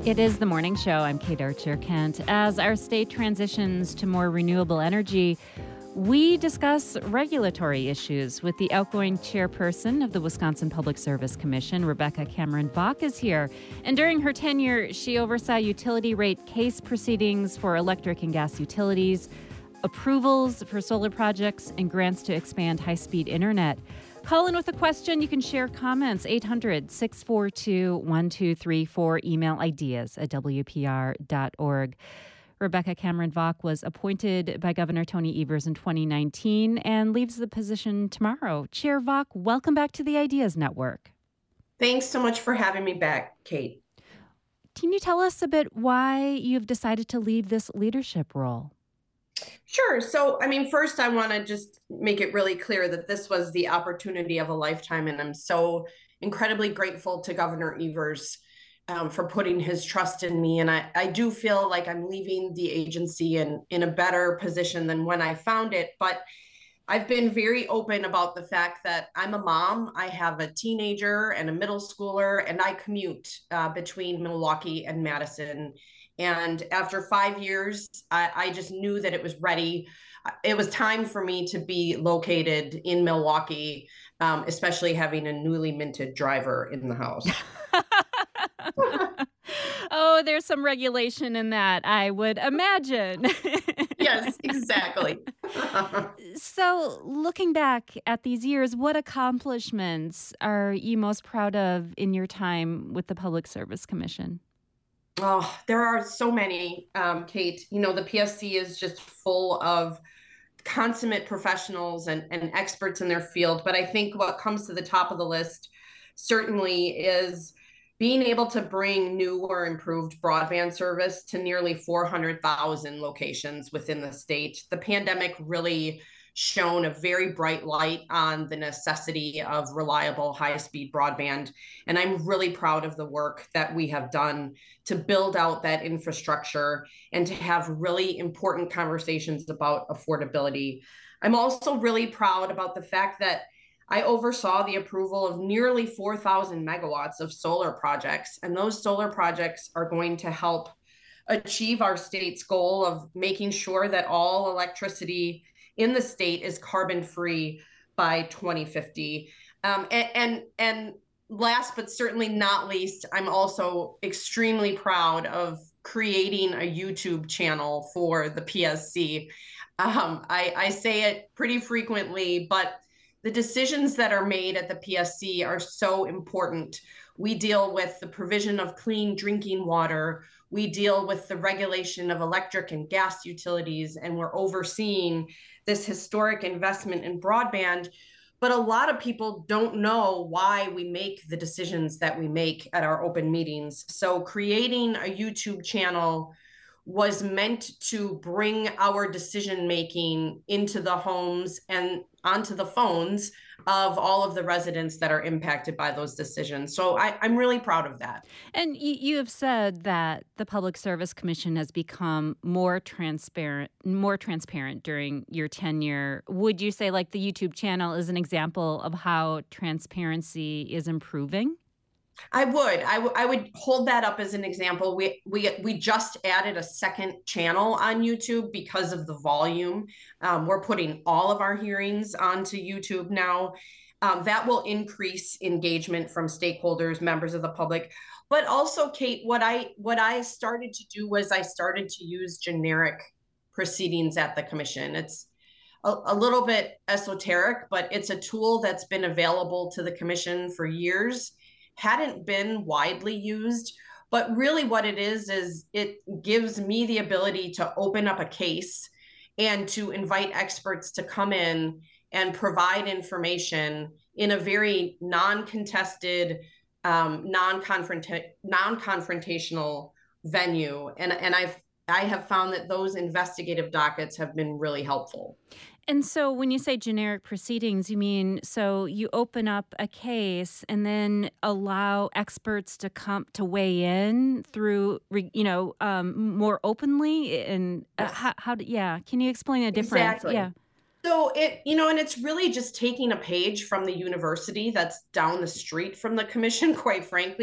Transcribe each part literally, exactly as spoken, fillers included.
It is the morning show. I'm Kate Archer-Kent. As our state transitions to more renewable energy, we discuss regulatory issues with the outgoing chairperson of the Wisconsin Public Service Commission, Rebecca Cameron-Vaught, is here. And during her tenure, she oversaw utility rate case proceedings for electric and gas utilities, approvals for solar projects, and grants to expand high-speed internet. Call in with a question. You can share comments. eight hundred, six four two, one two three four. Email ideas at w p r dot org. Rebecca Cameron-Vaught was appointed by Governor Tony Evers in twenty nineteen and leaves the position tomorrow. Chair Vaught, welcome back to the Ideas Network. Thanks so much for having me back, Kate. Can you tell us a bit why you've decided to leave this leadership role? Sure. So, I mean, first, I want to just make it really clear that this was the opportunity of a lifetime, and I'm so incredibly grateful to Governor Evers um, for putting his trust in me. And I, I do feel like I'm leaving the agency in, in a better position than when I found it. But I've been very open about the fact that I'm a mom. I have a teenager and a middle schooler, and I commute uh, between Milwaukee and Madison. And after five years, I, I just knew that it was ready. It was time for me to be located in Milwaukee, um, especially having a newly minted driver in the house. Oh, there's some regulation in that, I would imagine. Yes, exactly. So looking back at these years, what accomplishments are you most proud of in your time with the Public Service Commission? Oh, there are so many, um, Kate. You know, the P S C is just full of consummate professionals and, and experts in their field. But I think what comes to the top of the list certainly is being able to bring new or improved broadband service to nearly four hundred thousand locations within the state. The pandemic really shone a very bright light on the necessity of reliable high-speed broadband. And I'm really proud of the work that we have done to build out that infrastructure and to have really important conversations about affordability. I'm also really proud about the fact that I oversaw the approval of nearly four thousand megawatts of solar projects. And those solar projects are going to help achieve our state's goal of making sure that all electricity in the state is carbon-free by twenty fifty. Um, and, and, and last but certainly not least, I'm also extremely proud of creating a YouTube channel for the P S C. Um, I, I say it pretty frequently, but the decisions that are made at the P S C are so important. We deal with the provision of clean drinking water. We deal with the regulation of electric and gas utilities, and we're overseeing this historic investment in broadband. But a lot of people don't know why we make the decisions that we make at our open meetings. So creating a YouTube channel was meant to bring our decision-making into the homes and onto the phones of all of the residents that are impacted by those decisions. So I, I'm really proud of that. And you, you have said that the Public Service Commission has become more transparent, more transparent during your tenure. Would you say like the YouTube channel is an example of how transparency is improving? I would. I, w- I would hold that up as an example. We we we just added a second channel on YouTube because of the volume. Um, we're putting all of our hearings onto YouTube now. Um, that will increase engagement from stakeholders, members of the public. But also, Kate, what I what I started to do was I started to use generic proceedings at the commission. It's a, a little bit esoteric, but it's a tool that's been available to the commission for years. Hadn't been widely used, but really what it is, is it gives me the ability to open up a case and to invite experts to come in and provide information in a very non-contested, um, non-confront- non-confrontational venue. And, and I've, I have found that those investigative dockets have been really helpful. And so when you say generic proceedings, you mean so you open up a case and then allow experts to come to weigh in through, you know, um, more openly? And uh, Yes. how, how, do, yeah, can you explain the difference? Exactly. Yeah. So it, you know, and it's really just taking a page from the university that's down the street from the commission, quite frankly.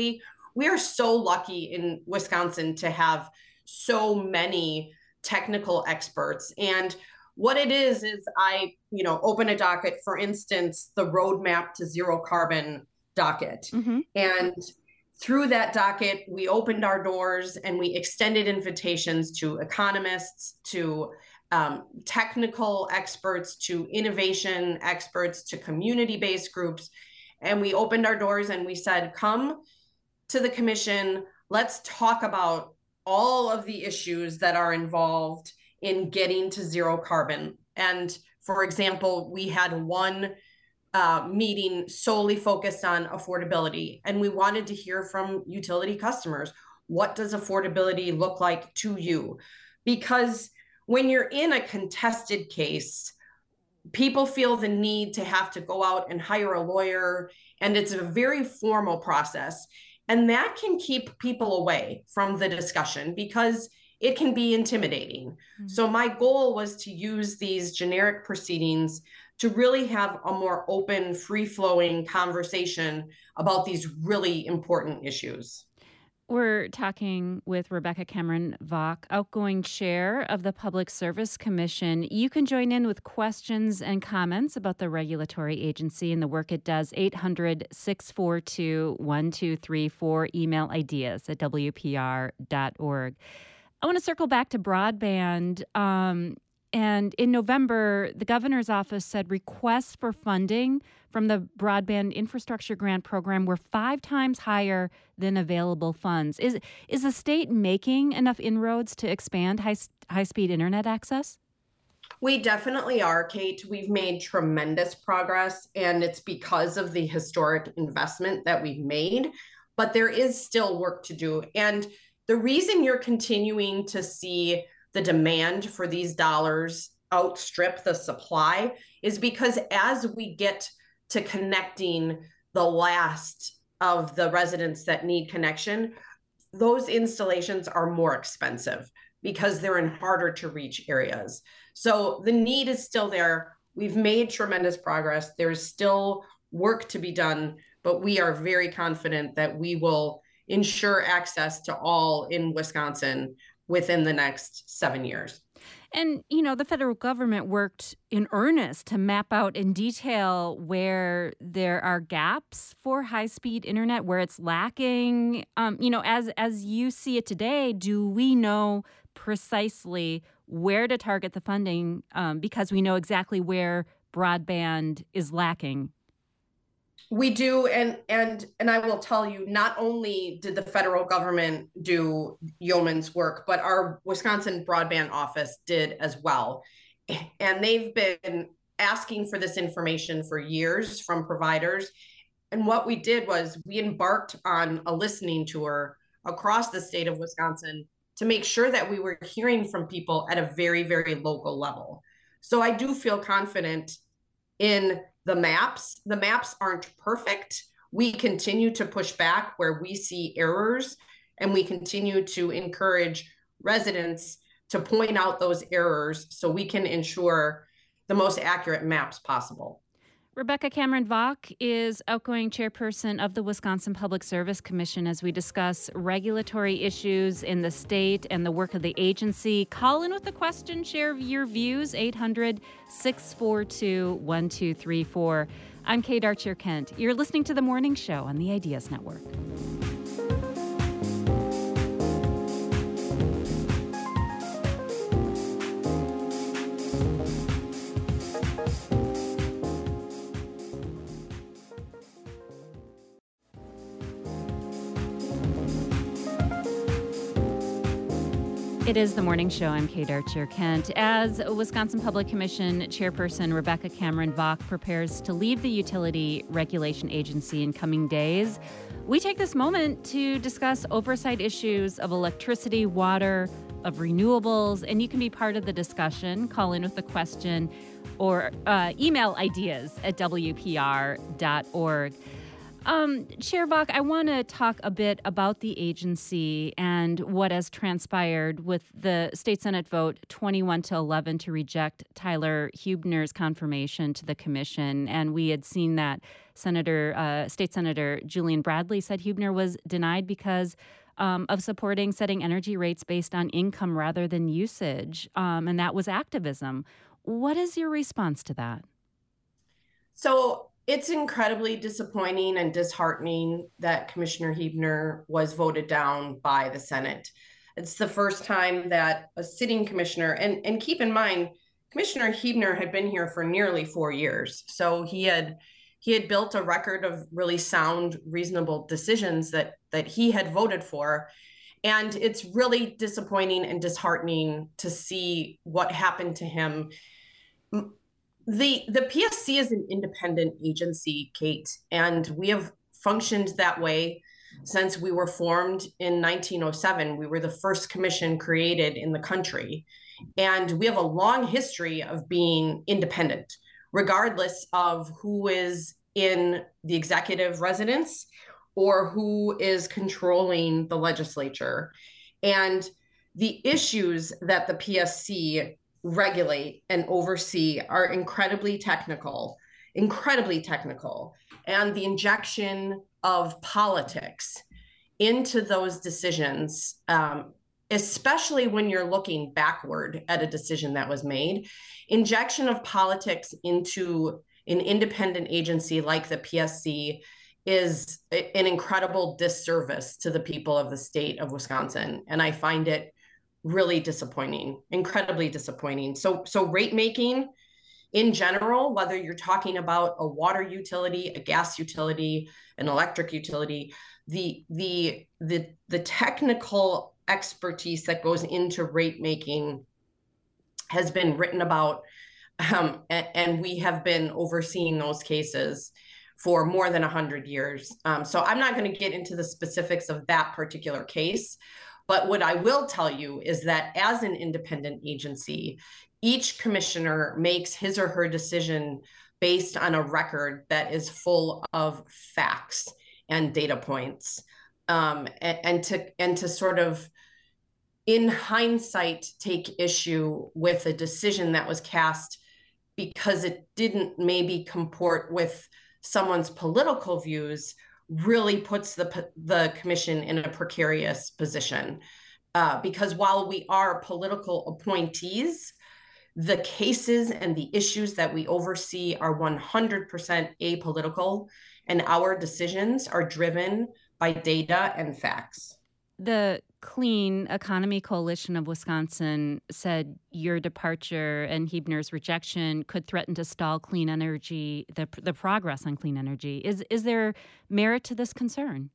we are so lucky in Wisconsin to have so many technical experts. And what it is, is I, you know, open a docket, for instance, the roadmap to zero carbon docket. Mm-hmm. And through that docket, we opened our doors and we extended invitations to economists, to um, technical experts, to innovation experts, to community-based groups. And we opened our doors and we said, come to the commission, let's talk about all of the issues that are involved in getting to zero carbon. And for example, we had one uh, meeting solely focused on affordability, and we wanted to hear from utility customers. What does affordability look like to you? Because when you're in a contested case, people feel the need to have to go out and hire a lawyer, and it's a very formal process. And that can keep people away from the discussion because it can be intimidating. Mm-hmm. So my goal was to use these generic proceedings to really have a more open, free-flowing conversation about these really important issues. We're talking with Rebecca Cameron Vaught, outgoing chair of the Public Service Commission. You can join in with questions and comments about the regulatory agency and the work it does. eight hundred, six four two, one two three four. Email ideas at w p r dot org. I want to circle back to broadband. Um, and in November, the governor's office said requests for funding from the Broadband Infrastructure Grant Program were five times higher than available funds. Is is the state making enough inroads to expand high high-speed internet access? We definitely are, Kate. We've made tremendous progress, and it's because of the historic investment that we've made. But there is still work to do. And the reason you're continuing to see the demand for these dollars outstrip the supply is because as we get to connecting the last of the residents that need connection, those installations are more expensive because they're in harder to reach areas. So the need is still there. We've made tremendous progress. There's still work to be done, but we are very confident that we will ensure access to all in Wisconsin within the next seven years. And, you know, the federal government worked in earnest to map out in detail where there are gaps for high-speed internet, where it's lacking. Um, you know, as as you see it today, do we know precisely where to target the funding um, because we know exactly where broadband is lacking? We do, and and and I will tell you, not only did the federal government do yeoman's work, but our Wisconsin Broadband Office did as well. And they've been asking for this information for years from providers. And what we did was we embarked on a listening tour across the state of Wisconsin to make sure that we were hearing from people at a very, very local level. So I do feel confident in the maps. The maps aren't perfect. We continue to push back where we see errors, and we continue to encourage residents to point out those errors so we can ensure the most accurate maps possible. Rebecca Cameron Vaught is outgoing chairperson of the Wisconsin Public Service Commission as we discuss regulatory issues in the state and the work of the agency. Call in with a question, share your views, eight hundred, six four two, one two three four. I'm Kate Archer-Kent. You're listening to The Morning Show on the Ideas Network. It is The Morning Show. I'm Kate Archer-Kent. As Wisconsin Public Commission Chairperson Rebecca Cameron Vaught prepares to leave the Utility Regulation Agency in coming days, we take this moment to discuss oversight issues of electricity, water, of renewables, and you can be part of the discussion. Call in with a question or uh, email ideas at w p r dot org. Um, Chair Vaught, I want to talk a bit about the agency and what has transpired with the state Senate vote twenty-one to eleven to reject Tyler Huebner's confirmation to the commission. And we had seen that Senator, uh, State Senator Julian Bradley said Huebner was denied because um, of supporting setting energy rates based on income rather than usage, um, and that was activism. What is your response to that? So it's incredibly disappointing and disheartening that Commissioner Huebner was voted down by the Senate. It's the first time that a sitting commissioner, and, and keep in mind, Commissioner Huebner had been here for nearly four years. So he had he had built a record of really sound, reasonable decisions that that he had voted for. And it's really disappointing and disheartening to see what happened to him. The the P S C is an independent agency, Kate, and we have functioned that way since we were formed in nineteen oh seven. We were the first commission created in the country. And we have a long history of being independent, regardless of who is in the executive residence or who is controlling the legislature. And the issues that the P S C regulate and oversee are incredibly technical, incredibly technical. And the injection of politics into those decisions, um, especially when you're looking backward at a decision that was made, injection of politics into an independent agency like the P S C is an incredible disservice to the people of the state of Wisconsin. And I find it really disappointing, incredibly disappointing. So, so rate making in general, whether you're talking about a water utility, a gas utility, an electric utility, the the the the technical expertise that goes into rate making has been written about, um, and, and we have been overseeing those cases for more than one hundred years. Um, so I'm not going to get into the specifics of that particular case, but what I will tell you is that as an independent agency, each commissioner makes his or her decision based on a record that is full of facts and data points, um, and, and to and to sort of, in hindsight, take issue with a decision that was cast because it didn't maybe comport with someone's political views really puts the the commission in a precarious position. Uh, because while we are political appointees, the cases and the issues that we oversee are one hundred percent apolitical, and our decisions are driven by data and facts. The Clean Economy Coalition of Wisconsin said your departure and Huebner's rejection could threaten to stall clean energy, the the progress on clean energy. Is is there merit to this concern?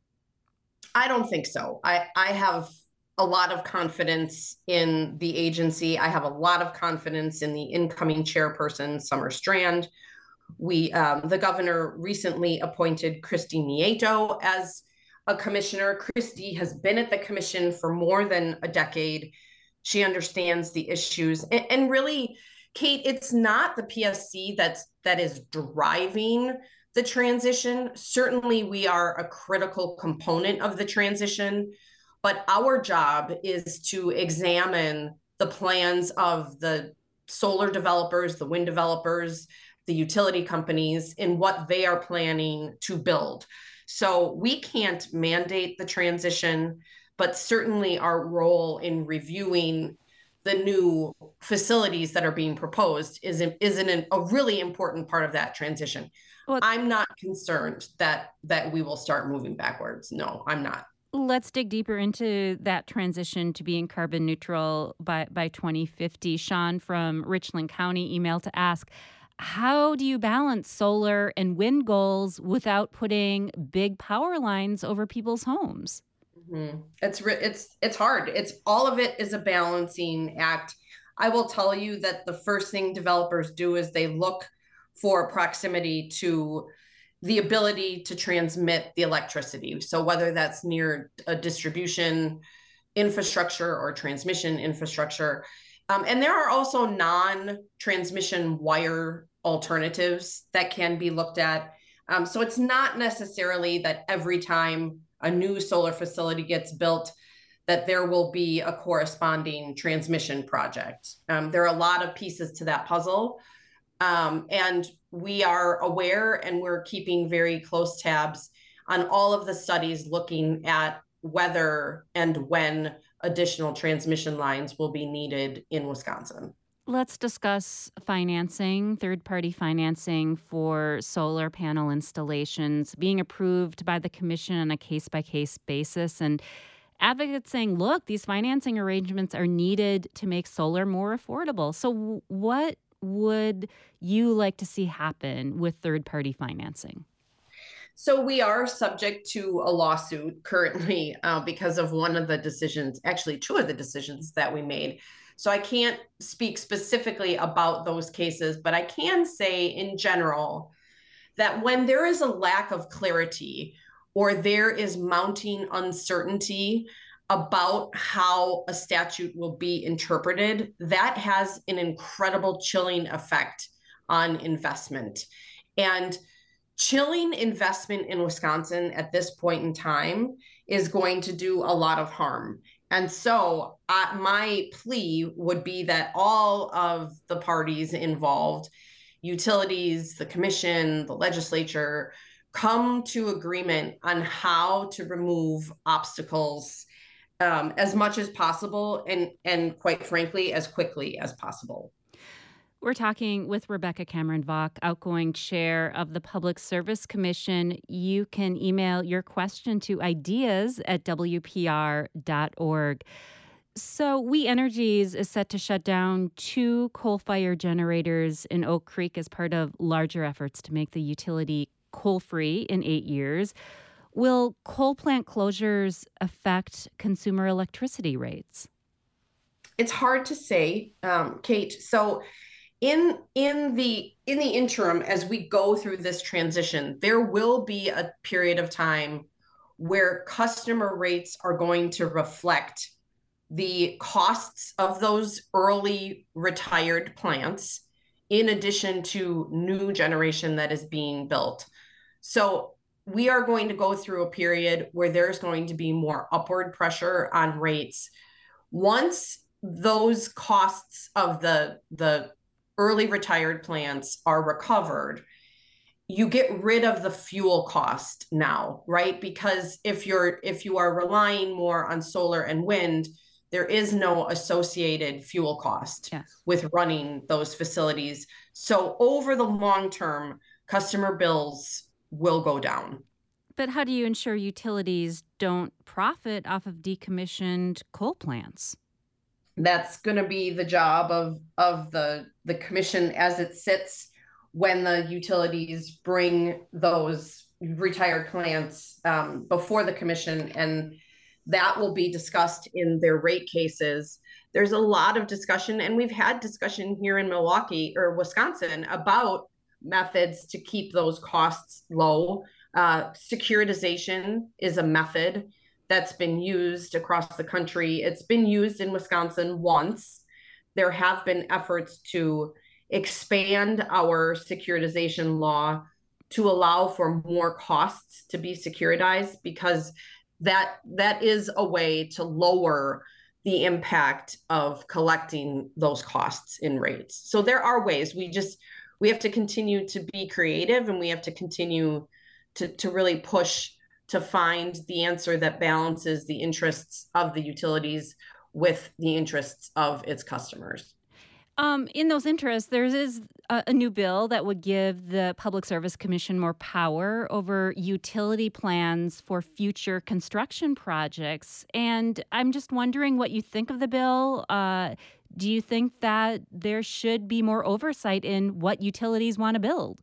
I don't think so. I, I have a lot of confidence in the agency. I have a lot of confidence in the incoming chairperson, Summer Strand. We, um, the governor recently appointed Christy Nieto as a commissioner. Christy has been at the commission for more than a decade. She understands the issues. And, and really, Kate, it's not the P S C that's that is driving the transition. Certainly, we are a critical component of the transition, but our job is to examine the plans of the solar developers, the wind developers, the utility companies, in what they are planning to build. So we can't mandate the transition, but certainly our role in reviewing the new facilities that are being proposed is, is an, a really important part of that transition. Well, I'm not concerned that that we will start moving backwards. No, I'm not. Let's dig deeper into that transition to being carbon neutral by, by twenty fifty. Sean from Richland County emailed to ask, how do you balance solar and wind goals without putting big power lines over people's homes? Mm-hmm. It's it's it's hard. It's all of it is a balancing act. I will tell you that the first thing developers do is they look for proximity to the ability to transmit the electricity. So whether that's near a distribution infrastructure or transmission infrastructure. Um, and there are also non-transmission wire alternatives that can be looked at. Um, so it's not necessarily that every time a new solar facility gets built, that there will be a corresponding transmission project. Um, there are a lot of pieces to that puzzle. Um, and we are aware and we're keeping very close tabs on all of the studies looking at whether and when additional transmission lines will be needed in Wisconsin. Let's discuss financing, third party financing for solar panel installations being approved by the commission on a case by case basis. And advocates saying, look, these financing arrangements are needed to make solar more affordable. So, w- what would you like to see happen with third party financing? So we are subject to a lawsuit currently uh, because of one of the decisions, actually two of the decisions that we made. So I can't speak specifically about those cases, but I can say in general that when there is a lack of clarity or there is mounting uncertainty about how a statute will be interpreted, that has an incredible chilling effect on investment. And chilling investment in Wisconsin at this point in time is going to do a lot of harm. And so uh, my plea would be that all of the parties involved, utilities, the commission, the legislature, come to agreement on how to remove obstacles um, as much as possible and, and quite frankly, as quickly as possible. We're talking with Rebecca Cameron Vaught, outgoing chair of the Public Service Commission. You can email your question to ideas at w p r dot org. So We Energies is set to shut down two coal-fired generators in Oak Creek as part of larger efforts to make the utility coal-free in eight years. Will coal plant closures affect consumer electricity rates? It's hard to say, um, Kate. So In in the in the interim, as we go through this transition, there will be a period of time where customer rates are going to reflect the costs of those early retired plants, in addition to new generation that is being built. So we are going to go through a period where there's going to be more upward pressure on rates. Once those costs of the the early retired plants are recovered, you get rid of the fuel cost now, right? Because if you're if you are relying more on solar and wind, there is no associated fuel cost Yes. with running those facilities. So over the long term, customer bills will go down. But how do you ensure utilities don't profit off of decommissioned coal plants? That's going to be the job of of the the commission as it sits when the utilities bring those retired plants um, before the commission, and that will be discussed in their rate cases. There's a lot of discussion, and we've had discussion here in Milwaukee or Wisconsin about methods to keep those costs low. Uh, securitization is a method that's been used across the country. It's been used in Wisconsin once. There have been efforts to expand our securitization law to allow for more costs to be securitized, because that that is a way to lower the impact of collecting those costs in rates. So there are ways. We just we have to continue to be creative, and we have to continue to to really push to find the answer that balances the interests of the utilities with the interests of its customers. Um, in those interests, there is a, a new bill that would give the Public Service Commission more power over utility plans for future construction projects. And I'm just wondering what you think of the bill. Uh, do you think that there should be more oversight in what utilities want to build?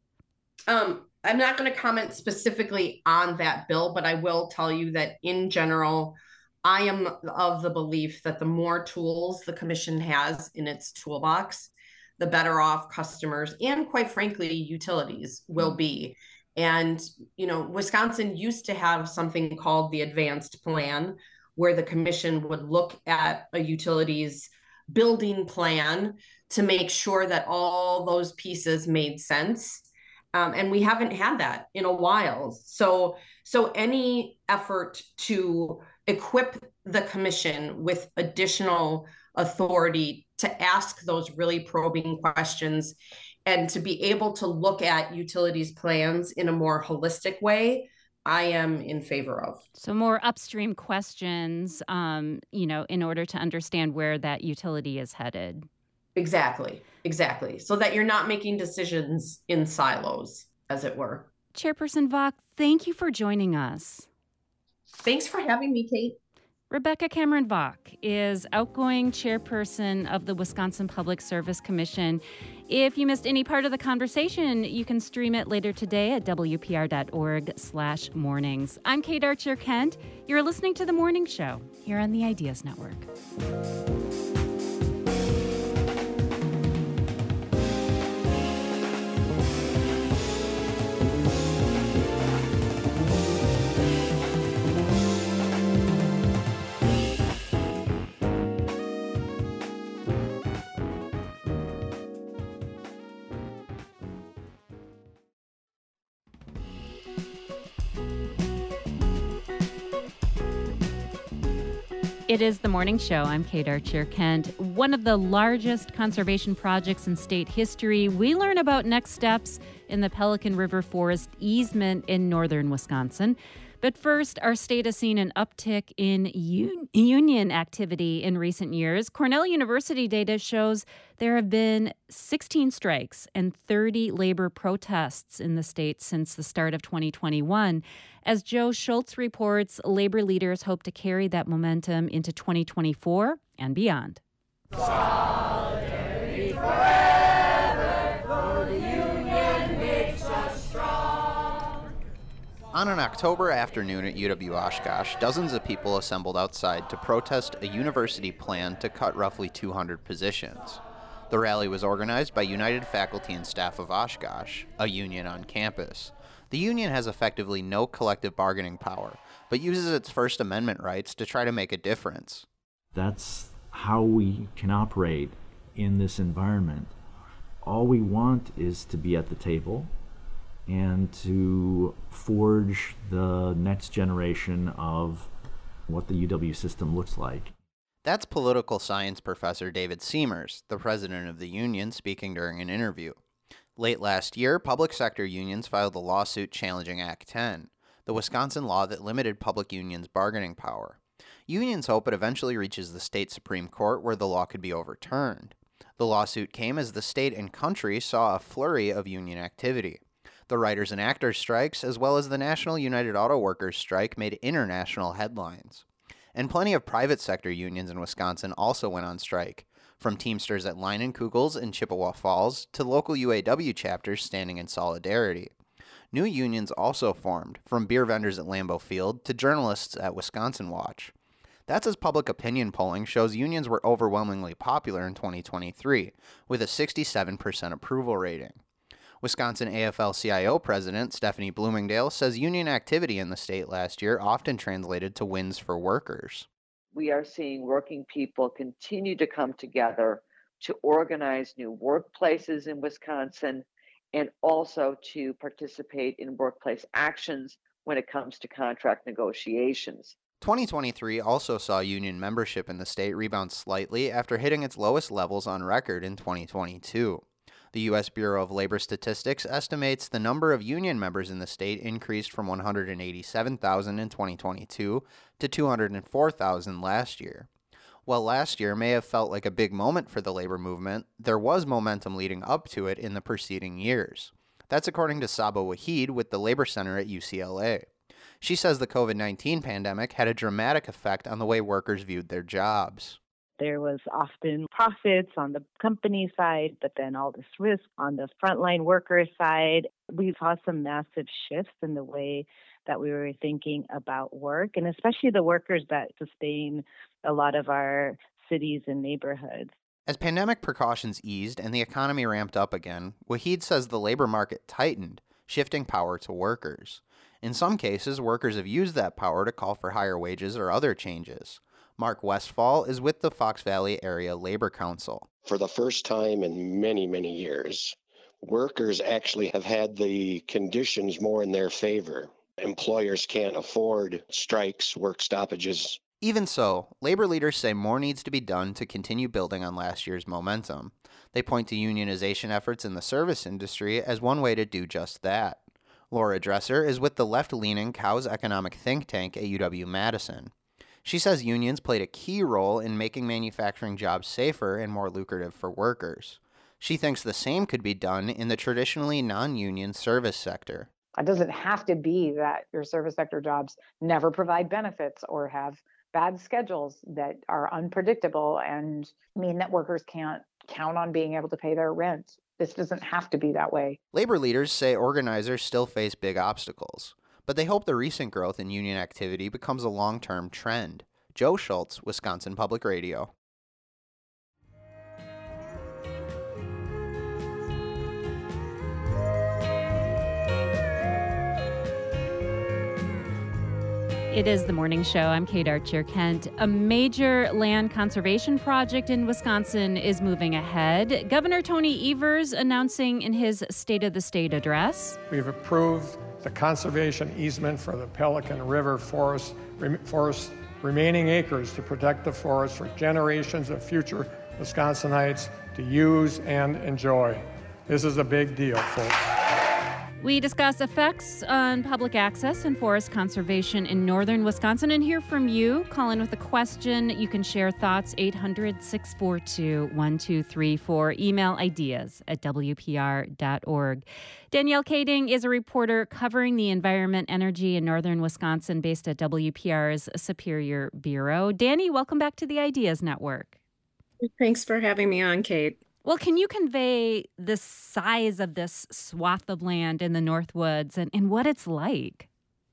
Um, I'm not going to comment specifically on that bill, but I will tell you that in general, I am of the belief that the more tools the commission has in its toolbox, the better off customers and, quite frankly, utilities will be. And, you know, Wisconsin used to have something called the advanced plan, where the commission would look at a utility's building plan to make sure that all those pieces made sense. Um, and we haven't had that in a while. So, so any effort to equip the commission with additional authority to ask those really probing questions and to be able to look at utilities plans in a more holistic way, I am in favor of. So more upstream questions, um, you know, in order to understand where that utility is headed. Exactly, exactly. So that you're not making decisions in silos, as it were. Chairperson Vach, thank you for joining us. Thanks for having me, Kate. Rebecca Cameron Vach is outgoing chairperson of the Wisconsin Public Service Commission. If you missed any part of the conversation, you can stream it later today at W P R dot org slash mornings. I'm Kate Archer Kent. You're listening to The Morning Show here on the Ideas Network. It is The Morning Show. I'm Kate Archer Kent. One of the largest conservation projects in state history. We learn about next steps in the Pelican River Forest easement in northern Wisconsin. But first, our state has seen an uptick in un- union activity in recent years. Cornell University data shows there have been sixteen strikes and thirty labor protests in the state since the start of twenty twenty-one. As Joe Schultz reports, labor leaders hope to carry that momentum into twenty twenty-four and beyond. Solidarity forever, for the union makes us strong. On an October afternoon at U W Oshkosh, dozens of people assembled outside to protest a university plan to cut roughly two hundred positions. The rally was organized by United Faculty and Staff of Oshkosh, a union on campus. The union has effectively no collective bargaining power, but uses its First Amendment rights to try to make a difference. That's how we can operate in this environment. All we want is to be at the table and to forge the next generation of what the U W system looks like. That's political science professor David Seamers, the president of the union, speaking during an interview. Late last year, public sector unions filed a lawsuit challenging Act ten, the Wisconsin law that limited public unions' bargaining power. Unions hope it eventually reaches the state Supreme Court where the law could be overturned. The lawsuit came as the state and country saw a flurry of union activity. The writers and actors strikes, as well as the National United Auto Workers strike, made international headlines. And plenty of private sector unions in Wisconsin also went on strike, from Teamsters at Leinenkugels in Chippewa Falls to local U A W chapters standing in solidarity. New unions also formed, from beer vendors at Lambeau Field to journalists at Wisconsin Watch. That's as public opinion polling shows unions were overwhelmingly popular in twenty twenty-three, with a sixty-seven percent approval rating. Wisconsin A F L C I O President Stephanie Bloomingdale says union activity in the state last year often translated to wins for workers. We are seeing working people continue to come together to organize new workplaces in Wisconsin and also to participate in workplace actions when it comes to contract negotiations. twenty twenty-three also saw union membership in the state rebound slightly after hitting its lowest levels on record in twenty twenty-two. The U S Bureau of Labor Statistics estimates the number of union members in the state increased from one hundred eighty-seven thousand in twenty twenty-two to two hundred four thousand last year. While last year may have felt like a big moment for the labor movement, there was momentum leading up to it in the preceding years. That's according to Saba Waheed with the Labor Center at U C L A. She says the covid nineteen pandemic had a dramatic effect on the way workers viewed their jobs. There was often profits on the company side, but then all this risk on the frontline worker side. We saw some massive shifts in the way that we were thinking about work, and especially the workers that sustain a lot of our cities and neighborhoods. As pandemic precautions eased and the economy ramped up again, Waheed says the labor market tightened, shifting power to workers. In some cases, workers have used that power to call for higher wages or other changes. Mark Westfall is with the Fox Valley Area Labor Council. For the first time in many, many years, workers actually have had the conditions more in their favor. Employers can't afford strikes, work stoppages. Even so, labor leaders say more needs to be done to continue building on last year's momentum. They point to unionization efforts in the service industry as one way to do just that. Laura Dresser is with the left-leaning Cowes Economic Think Tank at U W-Madison. She says unions played a key role in making manufacturing jobs safer and more lucrative for workers. She thinks the same could be done in the traditionally non-union service sector. It doesn't have to be that your service sector jobs never provide benefits or have bad schedules that are unpredictable and mean that workers can't count on being able to pay their rent. This doesn't have to be that way. Labor leaders say organizers still face big obstacles, but they hope the recent growth in union activity becomes a long-term trend. Joe Schultz, Wisconsin Public Radio. It is the morning show. I'm Kate Archer-Kent. A major land conservation project in Wisconsin is moving ahead. Governor Tony Evers announcing in his State of the State address. We've approved the conservation easement for the Pelican River Forest, forest remaining acres to protect the forest for generations of future Wisconsinites to use and enjoy. This is a big deal, folks. We discuss effects on public access and forest conservation in northern Wisconsin and hear from you. Call in with a question. You can share thoughts, eight hundred, six four two, one two three four. Email ideas at w p r dot org. Danielle Kading is a reporter covering the environment, energy in northern Wisconsin based at W P R's Superior Bureau. Danny, welcome back to the Ideas Network. Thanks for having me on, Kate. Well, can you convey the size of this swath of land in the Northwoods and, and what it's like?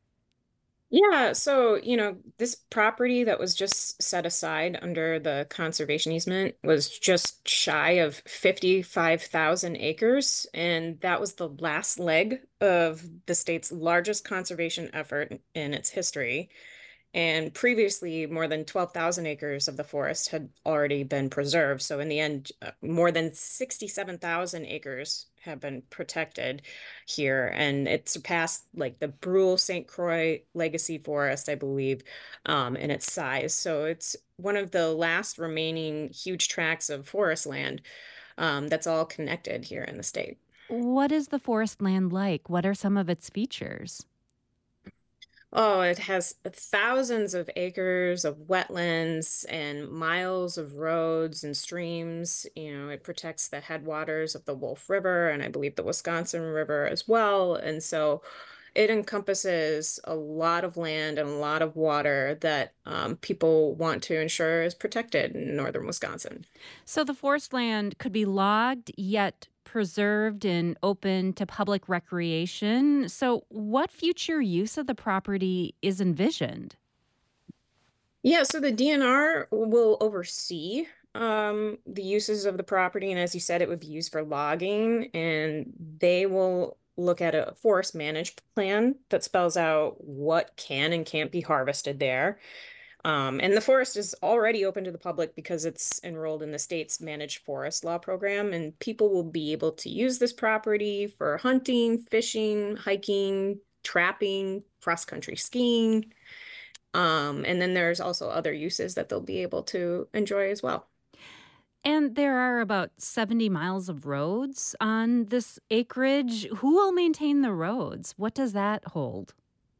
Yeah, so, you know, this property that was just set aside under the conservation easement was just shy of fifty-five thousand acres, and that was the last leg of the state's largest conservation effort in its history. And previously, more than twelve thousand acres of the forest had already been preserved. So in the end, uh, more than sixty-seven thousand acres have been protected here. And it surpassed like the Brule Saint Croix Legacy Forest, I believe, um, in its size. So it's one of the last remaining huge tracts of forest land um, that's all connected here in the state. What is the forest land like? What are some of its features? Oh, it has thousands of acres of wetlands and miles of roads and streams. You know, it protects the headwaters of the Wolf River and I believe the Wisconsin River as well. And so it encompasses a lot of land and a lot of water that um, people want to ensure is protected in northern Wisconsin. So the forest land could be logged, yet preserved and open to public recreation. So what future use of the property is envisioned? Yeah, so the D N R will oversee um, the uses of the property. And as you said, it would be used for logging, and they will look at a forest management plan that spells out what can and can't be harvested there. Um, and the forest is already open to the public because it's enrolled in the state's managed forest law program, and people will be able to use this property for hunting, fishing, hiking, trapping, cross-country skiing. Um, and then there's also other uses that they'll be able to enjoy as well. And there are about seventy miles of roads on this acreage. Who will maintain the roads? What does that hold?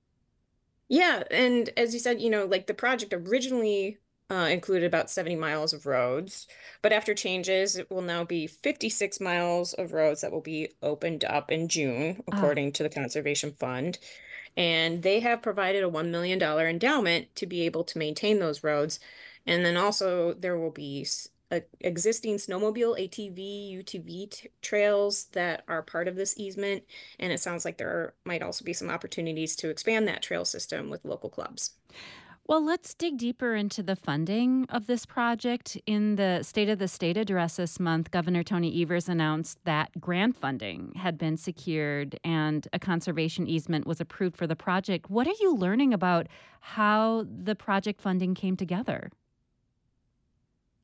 Yeah, and as you said, you know, like the project originally uh, included about seventy miles of roads, but after changes, it will now be fifty-six miles of roads that will be opened up in June, according oh. to the Conservation Fund. And they have provided a one million dollars endowment to be able to maintain those roads. And then also there will be Uh, existing snowmobile, A T V, U T V t- trails that are part of this easement. And it sounds like there are, might also be some opportunities to expand that trail system with local clubs. Well, let's dig deeper into the funding of this project. In the State of the State address this month, Governor Tony Evers announced that grant funding had been secured and a conservation easement was approved for the project. What are you learning about how the project funding came together?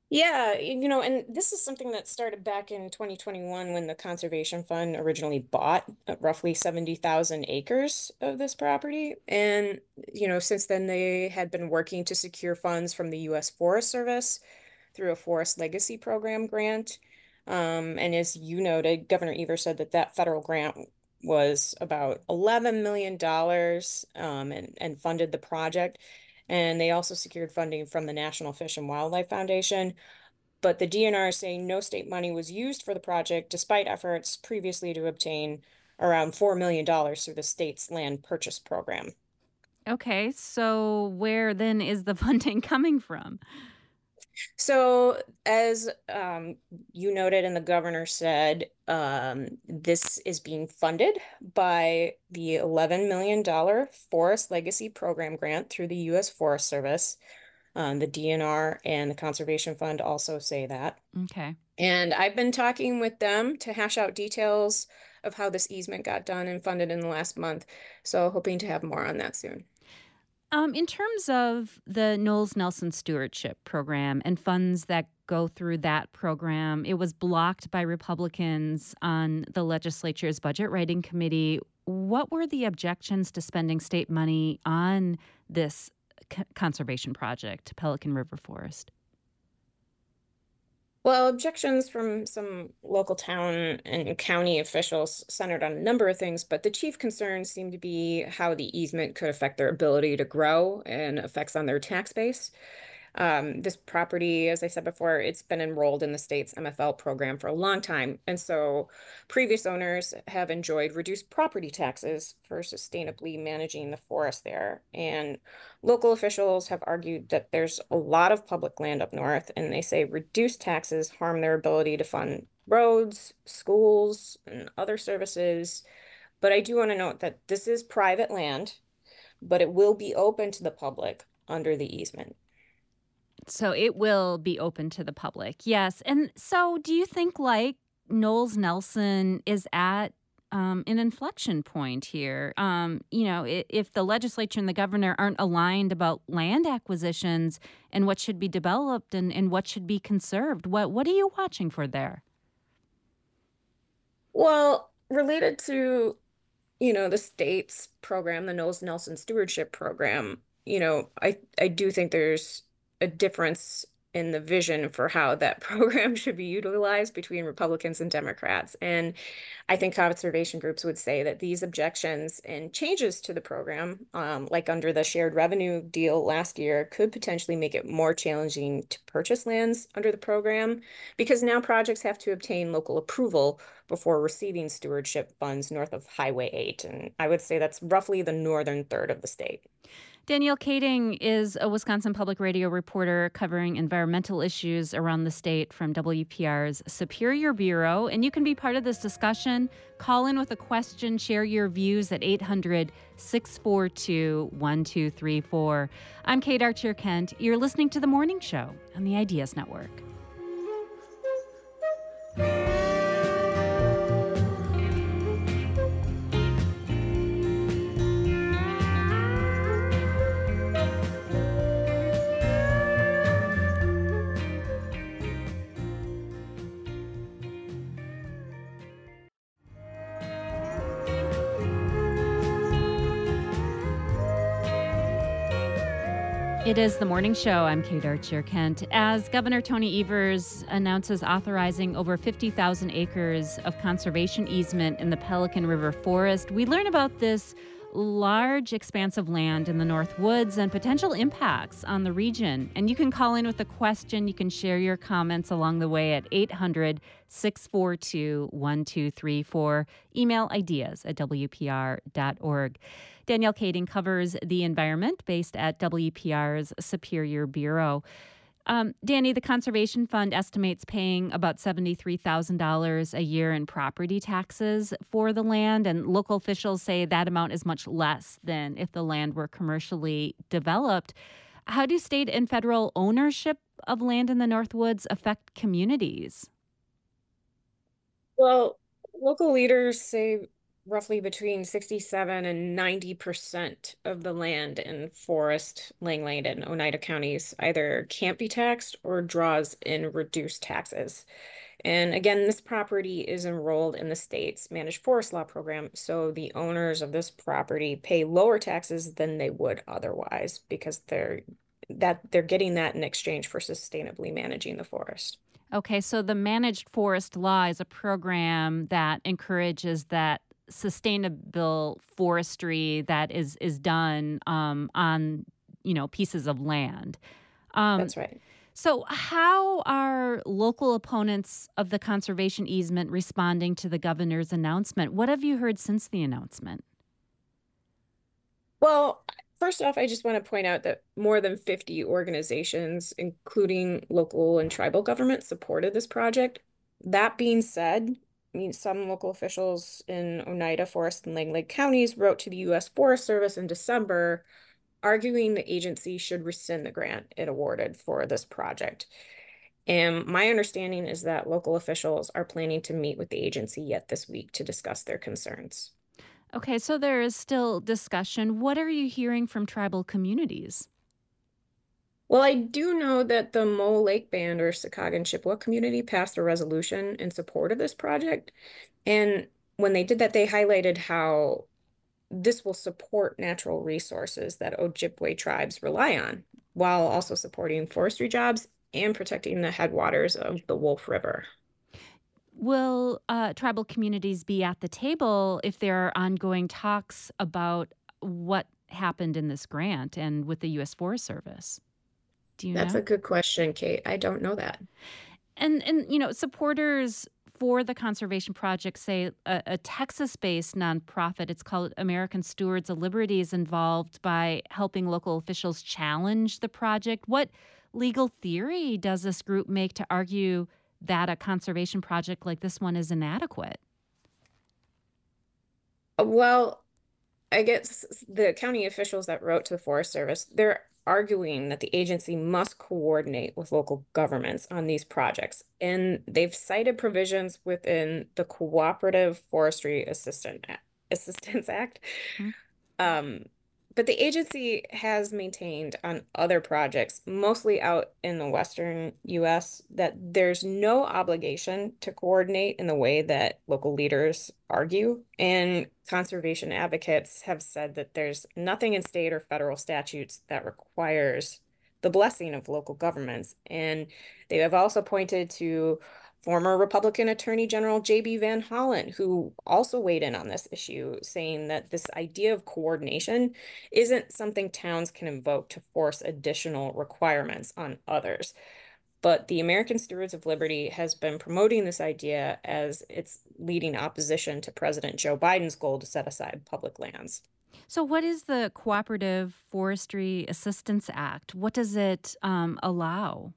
Yeah, you know, and this is something that started back in twenty twenty-one when the Conservation Fund originally bought uh, roughly seventy thousand acres of this property. And, you know, since then they had been working to secure funds from the U S Forest Service through a Forest Legacy Program grant. Um, and as you noted, Governor Evers said that that federal grant was about eleven million dollars um, and, and funded the project. And they also secured funding from the National Fish and Wildlife Foundation. But the D N R is saying no state money was used for the project, despite efforts previously to obtain around four million dollars through the state's land purchase program. Okay, so where then is the funding coming from? So, as um, you noted and the governor said, um, this is being funded by the eleven million dollars Forest Legacy Program grant through the U S Forest Service. Um, the D N R and the Conservation Fund also say that. Okay. And I've been talking with them to hash out details of how this easement got done and funded in the last month. So, hoping to have more on that soon. Um, in terms of the Knowles Nelson Stewardship Program and funds that go through that program, it was blocked by Republicans on the legislature's budget writing committee. What were the objections to spending state money on this c- conservation project, Pelican River Forest? Well, objections from some local town and county officials centered on a number of things, but the chief concerns seem to be how the easement could affect their ability to grow and effects on their tax base. Um, this property, as I said before, it's been enrolled in the state's M F L program for a long time. And so previous owners have enjoyed reduced property taxes for sustainably managing the forest there. And local officials have argued that there's a lot of public land up north, and they say reduced taxes harm their ability to fund roads, schools, and other services. But I do want to note that this is private land, but it will be open to the public under the easement. So it will be open to the public. Yes. And so do you think like Knowles Nelson is at um, an inflection point here? Um, you know, if, if the legislature and the governor aren't aligned about land acquisitions and what should be developed and, and what should be conserved, what, what are you watching for there? Well, related to, you know, the state's program, the Knowles Nelson Stewardship Program, you know, I, I do think there's a difference in the vision for how that program should be utilized between Republicans and Democrats. And I think conservation groups would say that these objections and changes to the program, um, like under the shared revenue deal last year, could potentially make it more challenging to purchase lands under the program, because now projects have to obtain local approval before receiving stewardship funds north of Highway eight. And I would say that's roughly the northern third of the state. Danielle Kading is a Wisconsin Public Radio reporter covering environmental issues around the state from W P R's Superior Bureau. And you can be part of this discussion. Call in with a question, share your views at eight hundred, six four two, one two three four. I'm Kate Archer-Kent. You're listening to The Morning Show on the Ideas Network. It is The Morning Show. I'm Kate Archer-Kent. As Governor Tony Evers announces authorizing over fifty thousand acres of conservation easement in the Pelican River Forest, we learn about this large expanse of land in the North Woods and potential impacts on the region. And you can call in with a question. You can share your comments along the way at eight hundred, six four two, one two three four. Email ideas at w p r dot org. Danielle Kading covers the environment based at W P R's Superior Bureau. Um, Danny, the Conservation Fund estimates paying about seventy-three thousand dollars a year in property taxes for the land, and local officials say that amount is much less than if the land were commercially developed. How do state and federal ownership of land in the North Woods affect communities? Well, local leaders say roughly between sixty-seven and ninety percent of the land in Forest, Langlade, and Oneida counties either can't be taxed or draws in reduced taxes. And again, this property is enrolled in the state's managed forest law program, so the owners of this property pay lower taxes than they would otherwise because they're that they're getting that in exchange for sustainably managing the forest. Okay, so the managed forest law is a program that encourages that sustainable forestry that is is done um, on, you know, pieces of land. Um, That's right. So how are local opponents of the conservation easement responding to the governor's announcement? What have you heard since the announcement? Well, first off, I just want to point out that more than fifty organizations, including local and tribal governments, supported this project. That being said, I mean, some local officials in Oneida, Forest, and Langlade counties wrote to the U S Forest Service in December arguing the agency should rescind the grant it awarded for this project. And my understanding is that local officials are planning to meet with the agency yet this week to discuss their concerns. Okay, so there is still discussion. What are you hearing from tribal communities? Well, I do know that the Mole Lake Band or Sikagan Chippewa community passed a resolution in support of this project. And when they did that, they highlighted how this will support natural resources that Ojibwe tribes rely on, while also supporting forestry jobs and protecting the headwaters of the Wolf River. Will uh, tribal communities be at the table if there are ongoing talks about what happened in this grant and with the U S Forest Service? Do you That's know? a good question, Kate. I don't know that. And, and you know, supporters for the conservation project say a, a Texas-based nonprofit, it's called American Stewards of Liberty, is involved by helping local officials challenge the project. What legal theory does this group make to argue that a conservation project like this one is inadequate? Well, I guess the county officials that wrote to the Forest Service, they're arguing that the agency must coordinate with local governments on these projects. And they've cited provisions within the Cooperative Forestry Assistant, Assistance Act. Hmm. Um, but the agency has maintained on other projects, mostly out in the Western U S, that there's no obligation to coordinate in the way that local leaders argue. And conservation advocates have said that there's nothing in state or federal statutes that requires the blessing of local governments. And they have also pointed to former Republican Attorney General J B Van Hollen, who also weighed in on this issue, saying that this idea of coordination isn't something towns can invoke to force additional requirements on others. But the American Stewards of Liberty has been promoting this idea as its leading opposition to President Joe Biden's goal to set aside public lands. So what is the Cooperative Forestry Assistance Act? What does it um, allow?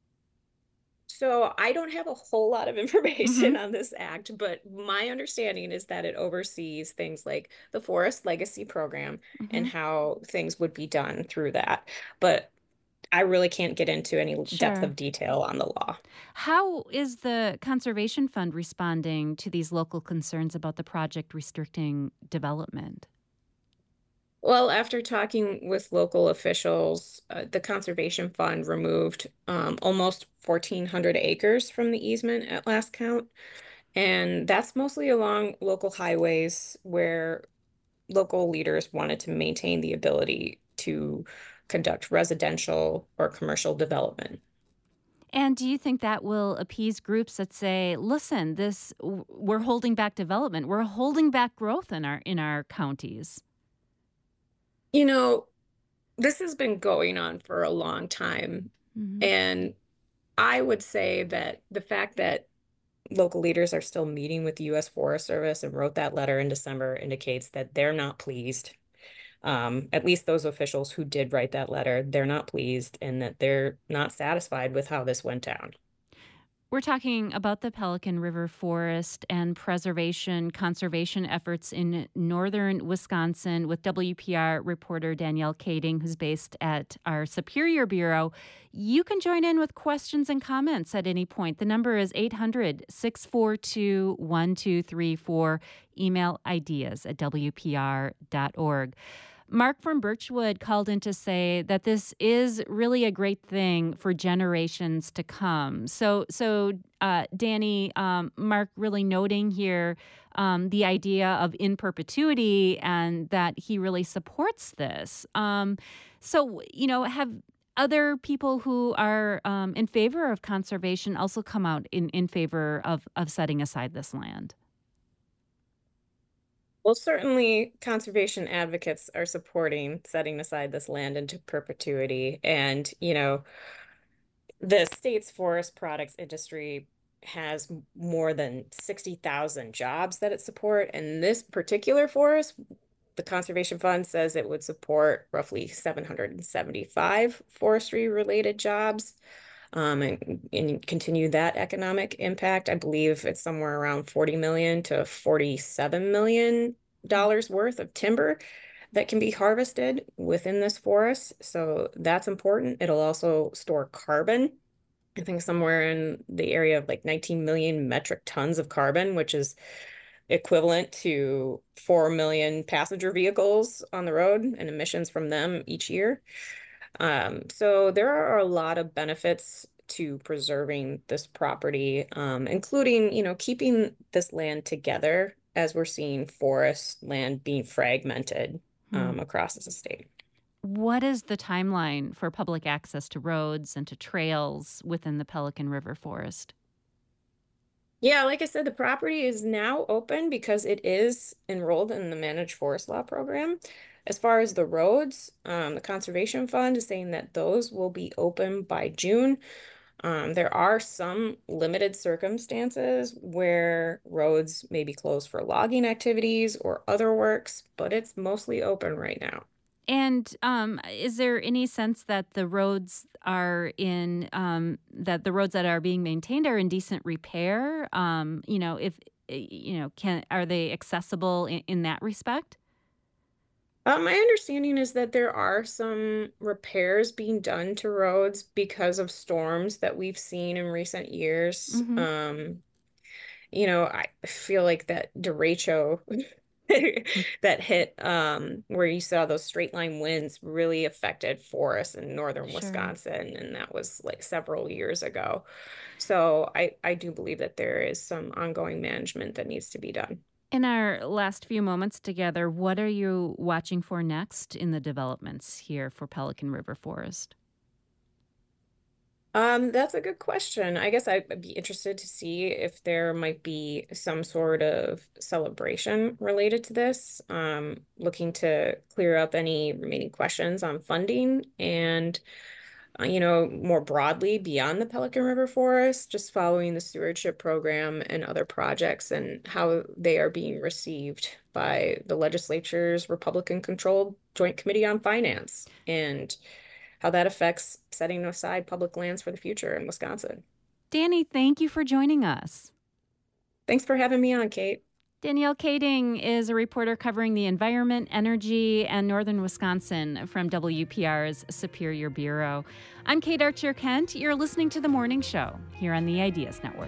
So I don't have a whole lot of information Mm-hmm. on this act, but my understanding is that it oversees things like the Forest Legacy Program and Mm-hmm. how things would be done through that. But I really can't get into any depth Sure. of detail on the law. How is the Conservation Fund responding to these local concerns about the project restricting development? Well, after talking with local officials, uh, the Conservation Fund removed um, almost fourteen hundred acres from the easement at last count. And that's mostly along local highways where local leaders wanted to maintain the ability to conduct residential or commercial development. And do you think that will appease groups that say, listen, this w- we're holding back development, we're holding back growth in our in our counties? You know, this has been going on for a long time. Hmm. And I would say that the fact that local leaders are still meeting with the U S Forest Service and wrote that letter in December indicates that they're not pleased. Um, at least those officials who did write that letter, they're not pleased and that they're not satisfied with how this went down. We're talking about the Pelican River Forest and preservation, conservation efforts in northern Wisconsin with W P R reporter Danielle Kading, who's based at our Superior Bureau. You can join in with questions and comments at any point. The number is eight hundred, six four two, one two three four. Email ideas at w p r dot org. Mark from Birchwood called in to say that this is really a great thing for generations to come. So, so uh, Danny, um, Mark really noting here um, the idea of in perpetuity and that he really supports this. Um, so, you know, have other people who are um, in favor of conservation also come out in, in favor of, of setting aside this land? Well, certainly conservation advocates are supporting setting aside this land into perpetuity. And, you know, the state's forest products industry has more than sixty thousand jobs that it support. And this particular forest, the Conservation Fund says it would support roughly seven hundred seventy-five forestry related jobs. Um, and, and continue that economic impact. I believe it's somewhere around forty million to forty-seven million dollars worth of timber that can be harvested within this forest. So that's important. It'll also store carbon. I think somewhere in the area of like nineteen million metric tons of carbon, which is equivalent to four million passenger vehicles on the road and emissions from them each year. Um, so there are a lot of benefits to preserving this property, um, including, you know, keeping this land together as we're seeing forest land being fragmented um, mm. across the state. What is the timeline for public access to roads and to trails within the Pelican River Forest? Yeah, like I said, the property is now open because it is enrolled in the Managed Forest Law program. As far as the roads, um, the Conservation Fund is saying that those will be open by June. Um, there are some limited circumstances where roads may be closed for logging activities or other works, but it's mostly open right now. And um, is there any sense that the roads are in um, that the roads that are being maintained are in decent repair? Um, you know, if you know, can are they accessible in, in that respect? Uh, my understanding is that there are some repairs being done to roads because of storms that we've seen in recent years. Mm-hmm. Um, you know, I feel like that derecho that hit um, where you saw those straight line winds really affected forests in northern sure. Wisconsin, and that was like several years ago. So I, I do believe that there is some ongoing management that needs to be done. In our last few moments together, what are you watching for next in the developments here for Pelican River Forest? Um, that's a good question. I guess I'd be interested to see if there might be some sort of celebration related to this, um, looking to clear up any remaining questions on funding and Uh, you know, more broadly beyond the Pelican River Forest, just following the stewardship program and other projects and how they are being received by the legislature's Republican-controlled Joint Committee on Finance and how that affects setting aside public lands for the future in Wisconsin. Danny, thank you for joining us. Thanks for having me on, Kate. Danielle Kading is a reporter covering the environment, energy, and northern Wisconsin from W P R's Superior Bureau. I'm Kate Archer-Kent. You're listening to The Morning Show here on the Ideas Network.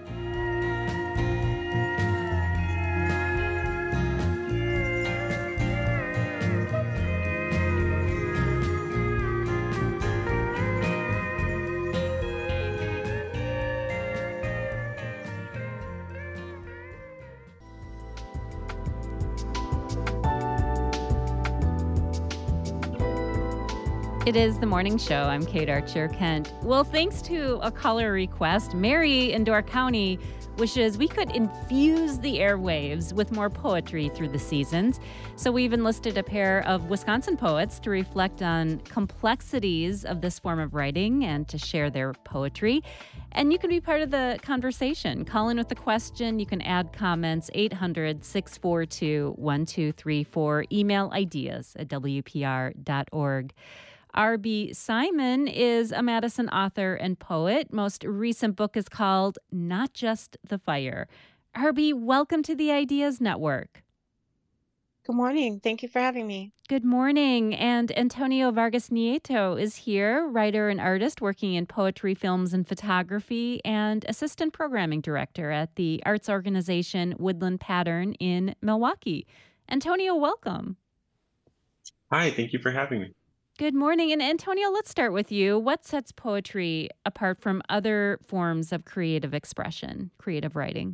It is The Morning Show. I'm Kate Archer-Kent. Well, thanks to a caller request, Mary in Door County wishes we could infuse the airwaves with more poetry through the seasons. So we've enlisted a pair of Wisconsin poets to reflect on complexities of this form of writing and to share their poetry. And you can be part of the conversation. Call in with a question. You can add comments, eight hundred, six four two, one two three four. Email ideas at w p r dot org. R B Simon is a Madison author and poet. Most recent book is called Not Just the Fire. R B, welcome to the Ideas Network. Good morning. Thank you for having me. Good morning. And Antonio Vargas Nieto is here, writer and artist working in poetry, films, and photography, and assistant programming director at the arts organization Woodland Pattern in Milwaukee. Antonio, welcome. Hi, thank you for having me. Good morning. And Antonio, let's start with you. What sets poetry apart from other forms of creative expression, creative writing?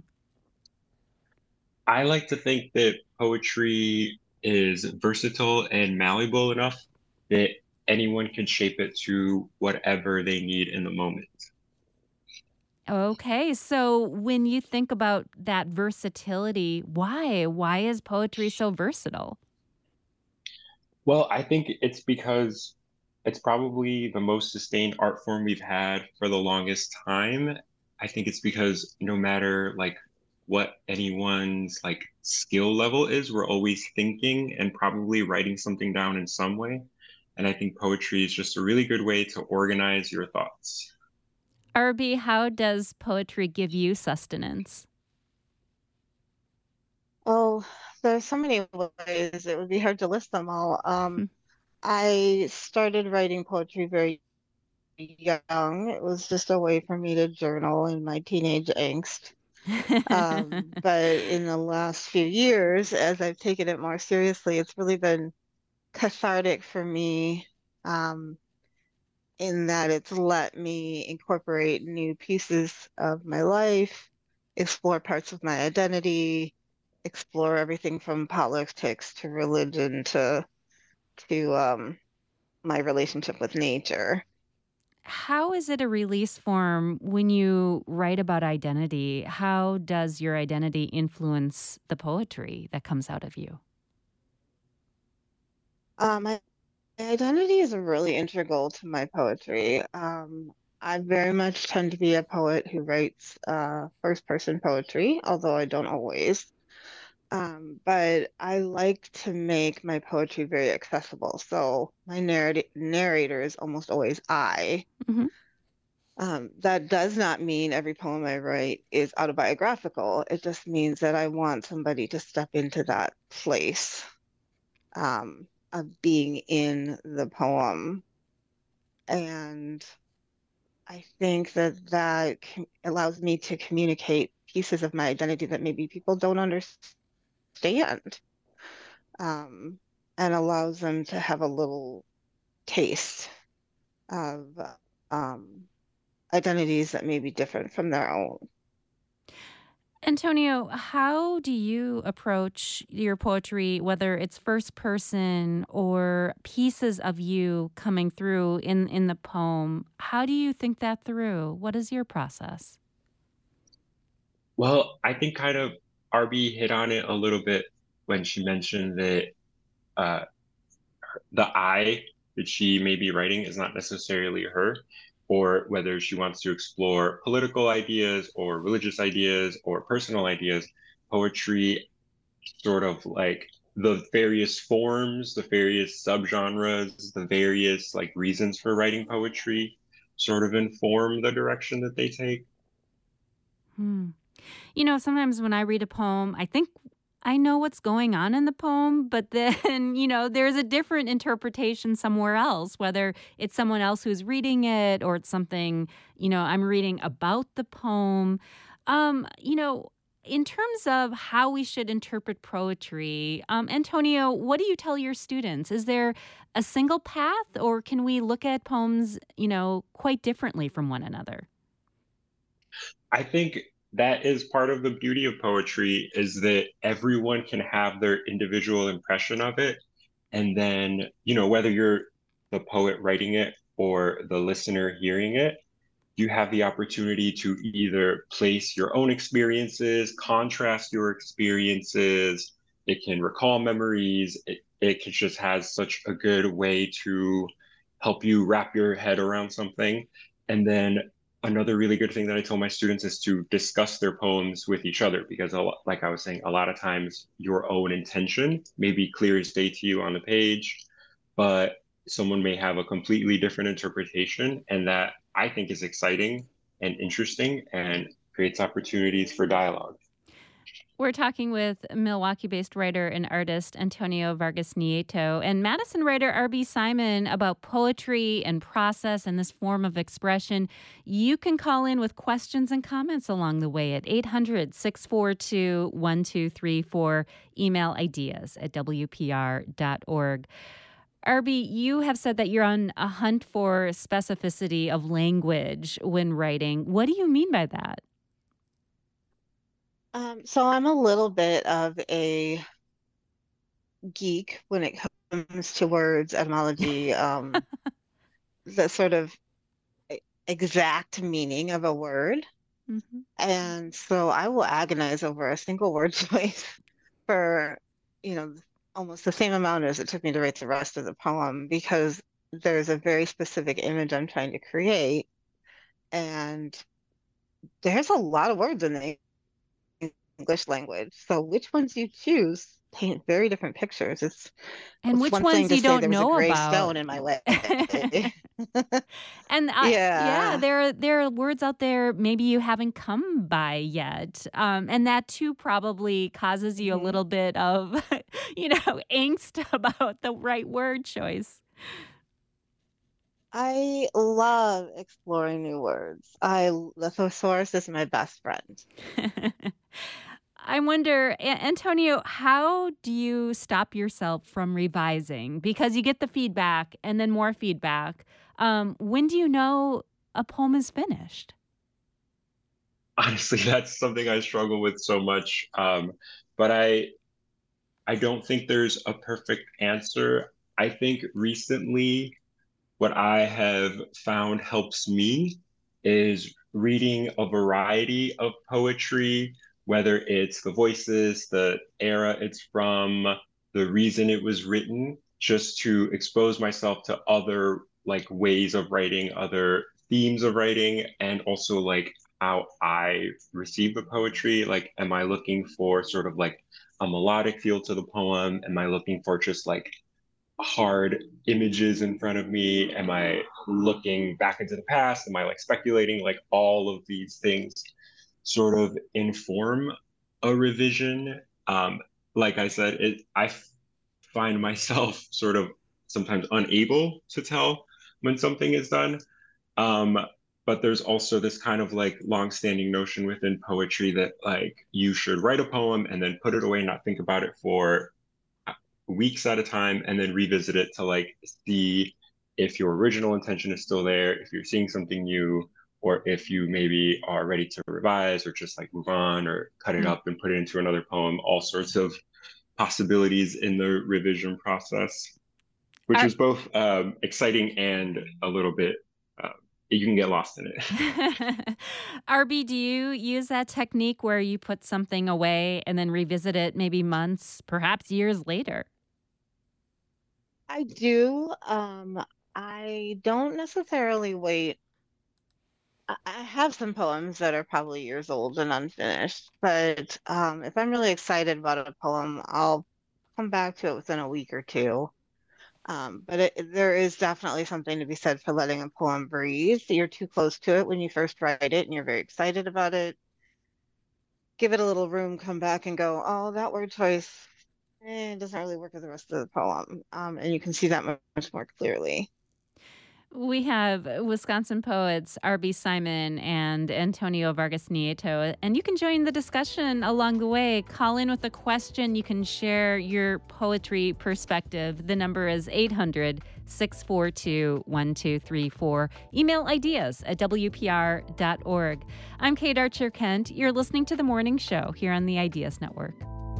I like to think that poetry is versatile and malleable enough that anyone can shape it to whatever they need in the moment. Okay, so when you think about that versatility, why? Why is poetry so versatile? Well, I think it's because it's probably the most sustained art form we've had for the longest time. I think it's because no matter like what anyone's like skill level is, we're always thinking and probably writing something down in some way. And I think poetry is just a really good way to organize your thoughts. R B, how does poetry give you sustenance? Oh, there's so many ways. It would be hard to list them all. Um, I started writing poetry very young. It was just a way for me to journal in my teenage angst. Um, but in the last few years, as I've taken it more seriously, it's really been cathartic for me, um, in that it's let me incorporate new pieces of my life, explore parts of my identity, explore everything from politics to religion to to um, my relationship with nature. How is it a release form when you write about identity? How does your identity influence the poetry that comes out of you? Um, my identity is really integral to my poetry. Um, I very much tend to be a poet who writes uh, first-person poetry, although I don't always. Um, but I like to make my poetry very accessible. So my narrat- narrator is almost always I. Mm-hmm. Um, that does not mean every poem I write is autobiographical. It just means that I want somebody to step into that place um, of being in the poem. And I think that that com- allows me to communicate pieces of my identity that maybe people don't understand. Stand um, and allows them to have a little taste of um, identities that may be different from their own. Antonio, how do you approach your poetry, whether it's first person or pieces of you coming through in, in the poem? How do you think that through? What is your process? Well, I think kind of R B hit on it a little bit when she mentioned that uh, the I that she may be writing is not necessarily her, or whether she wants to explore political ideas or religious ideas or personal ideas. Poetry, sort of like the various forms, the various subgenres, the various like reasons for writing poetry sort of inform the direction that they take. Hmm. You know, sometimes when I read a poem, I think I know what's going on in the poem, but then, you know, there's a different interpretation somewhere else, whether it's someone else who's reading it or it's something, you know, I'm reading about the poem. Um, you know, in terms of how we should interpret poetry, um, Antonio, what do you tell your students? Is there a single path, or can we look at poems, you know, quite differently from one another? I think that is part of the beauty of poetry, is that everyone can have their individual impression of it. And then, you know, whether you're the poet writing it or the listener hearing it, you have the opportunity to either place your own experiences, contrast your experiences. It can recall memories. It, it can just has such a good way to help you wrap your head around something. And then another really good thing that I tell my students is to discuss their poems with each other, because a lot, like I was saying, a lot of times your own intention may be clear as day to you on the page, but someone may have a completely different interpretation, and that I think is exciting and interesting and creates opportunities for dialogue. We're talking with Milwaukee-based writer and artist Antonio Vargas Nieto and Madison writer R B Simon about poetry and process and this form of expression. You can call in with questions and comments along the way at eight hundred, six four two, one two three four. Email ideas at W P R dot org. R B, you have said that you're on a hunt for specificity of language when writing. What do you mean by that? Um, so I'm a little bit of a geek when it comes to words, etymology, um, the sort of e- exact meaning of a word. Mhm. And so I will agonize over a single word choice for, you know, almost the same amount as it took me to write the rest of the poem because there's a very specific image I'm trying to create. And there's a lot of words in the English language. So which ones you choose paint very different pictures. It's, And it's which one thing ones to you say don't there was a know gray about. stone in my way. And I, yeah, Yeah. there are there are words out there maybe you haven't come by yet, um, and that too probably causes you a Mhm. little bit of, you know, angst about the right word choice. I love exploring new words. I the thesaurus is my best friend. I wonder, A- Antonio, how do you stop yourself from revising? Because you get the feedback and then more feedback. Um, when do you know a poem is finished? Honestly, that's something I struggle with so much. Um, but I I don't think there's a perfect answer. I think recently what I have found helps me is reading a variety of poetry, whether it's the voices, the era it's from, the reason it was written, just to expose myself to other like ways of writing, other themes of writing, and also like how I receive the poetry. Like, am I looking for sort of like a melodic feel to the poem? Am I looking for just like hard images in front of me? Am I looking back into the past? Am I like speculating? Like all of these things sort of inform a revision. Um, like I said, it I f- find myself sort of sometimes unable to tell when something is done. Um, but there's also this kind of like long-standing notion within poetry that like you should write a poem and then put it away and not think about it for weeks at a time and then revisit it to like see if your original intention is still there, if you're seeing something new, or if you maybe are ready to revise or just like move on or cut it Mm. up and put it into another poem. All sorts of possibilities in the revision process, which Are- is both um, exciting and a little bit, uh, you can get lost in it. R B, do you use that technique where you put something away and then revisit it maybe months, perhaps years later? I do. Um, I don't necessarily wait. I I have some poems that are probably years old and unfinished, but um, if I'm really excited about a poem, I'll come back to it within a week or two. Um, but it, there is definitely something to be said for letting a poem breathe. You're too close to it when you first write it and you're very excited about it. Give it a little room, come back and go, oh, that word choice, eh, it doesn't really work with the rest of the poem. Um, and you can see that mu- much more clearly. We have Wisconsin poets R B Simon and Antonio Vargas Nieto, and you can join the discussion along the way. Call in with a question. You can share your poetry perspective. The number is eight hundred, six four two, one two three four. Email ideas at W P R dot org. I'm Kate Archer Kent. You're listening to The Morning Show here on the Ideas Network.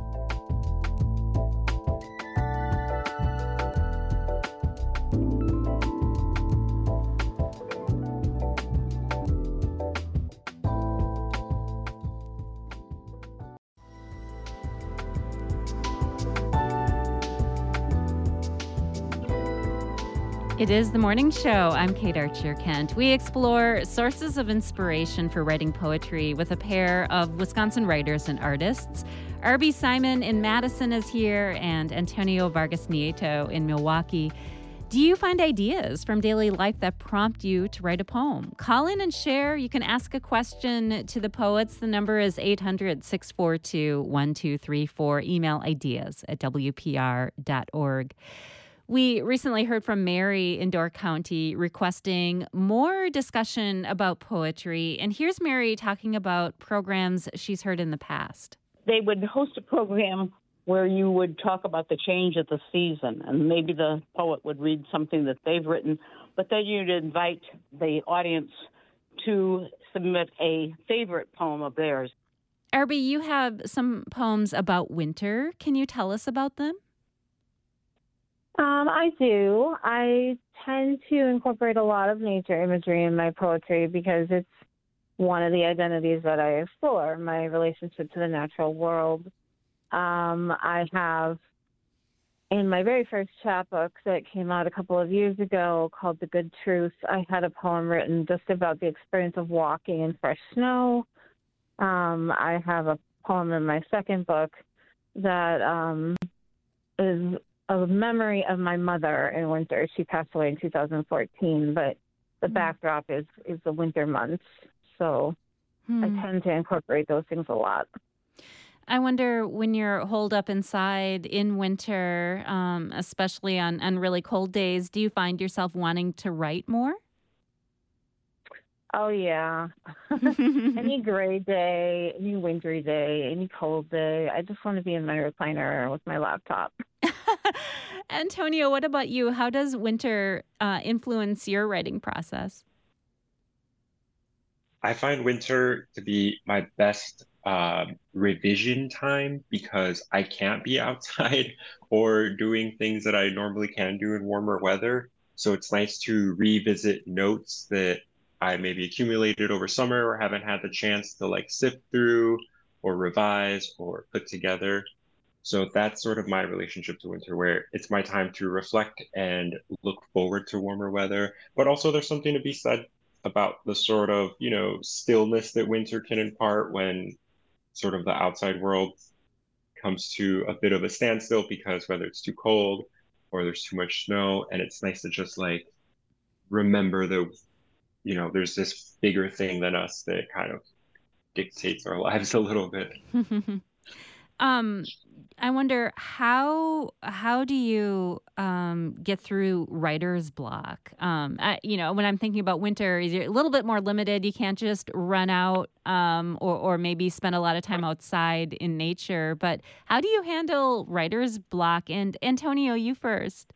It is The Morning Show. I'm Kate Archer Kent. We explore sources of inspiration for writing poetry with a pair of Wisconsin writers and artists. R B Simon in Madison is here and Antonio Vargas Nieto in Milwaukee. Do you find ideas from daily life that prompt you to write a poem? Call in and share. You can ask a question to the poets. The number is eight hundred, six four two, one two three four. Email ideas at w p r dot org. We recently heard from Mary in Door County requesting more discussion about poetry. And here's Mary talking about programs she's heard in the past. They would host a program where you would talk about the change of the season, and maybe the poet would read something that they've written, but then you'd invite the audience to submit a favorite poem of theirs. Arby, you have some poems about winter. Can you tell us about them? Um, I do. I tend to incorporate a lot of nature imagery in my poetry because it's one of the identities that I explore, my relationship to the natural world. Um, I have, in my very first chapbook that came out a couple of years ago called The Good Truth, I had a poem written just about the experience of walking in fresh snow. Um, I have a poem in my second book that um, is a memory of my mother in winter. She passed away in two thousand fourteen, but the mm. backdrop is, is the winter months. So mm. I tend to incorporate those things a lot. I wonder, when you're holed up inside in winter, um, especially on, on really cold days, do you find yourself wanting to write more? Oh, yeah. Any gray day, any wintry day, any cold day, I just want to be in my recliner with my laptop. Antonio, what about you? How does winter uh, influence your writing process? I find winter to be my best um, revision time because I can't be outside or doing things that I normally can do in warmer weather. So it's nice to revisit notes that I maybe accumulated over summer or haven't had the chance to like sift through or revise or put together. So that's sort of my relationship to winter, where it's my time to reflect and look forward to warmer weather. But also there's something to be said about the sort of, you know, stillness that winter can impart when sort of the outside world comes to a bit of a standstill because whether it's too cold or there's too much snow, and it's nice to just like remember the, you know, there's this bigger thing than us that kind of dictates our lives a little bit. um, I wonder how how do you um, get through writer's block? Um, I, you know, when I'm thinking about winter, you're a little bit more limited. You can't just run out um, or or maybe spend a lot of time outside in nature. But how do you handle writer's block? And Antonio, you first.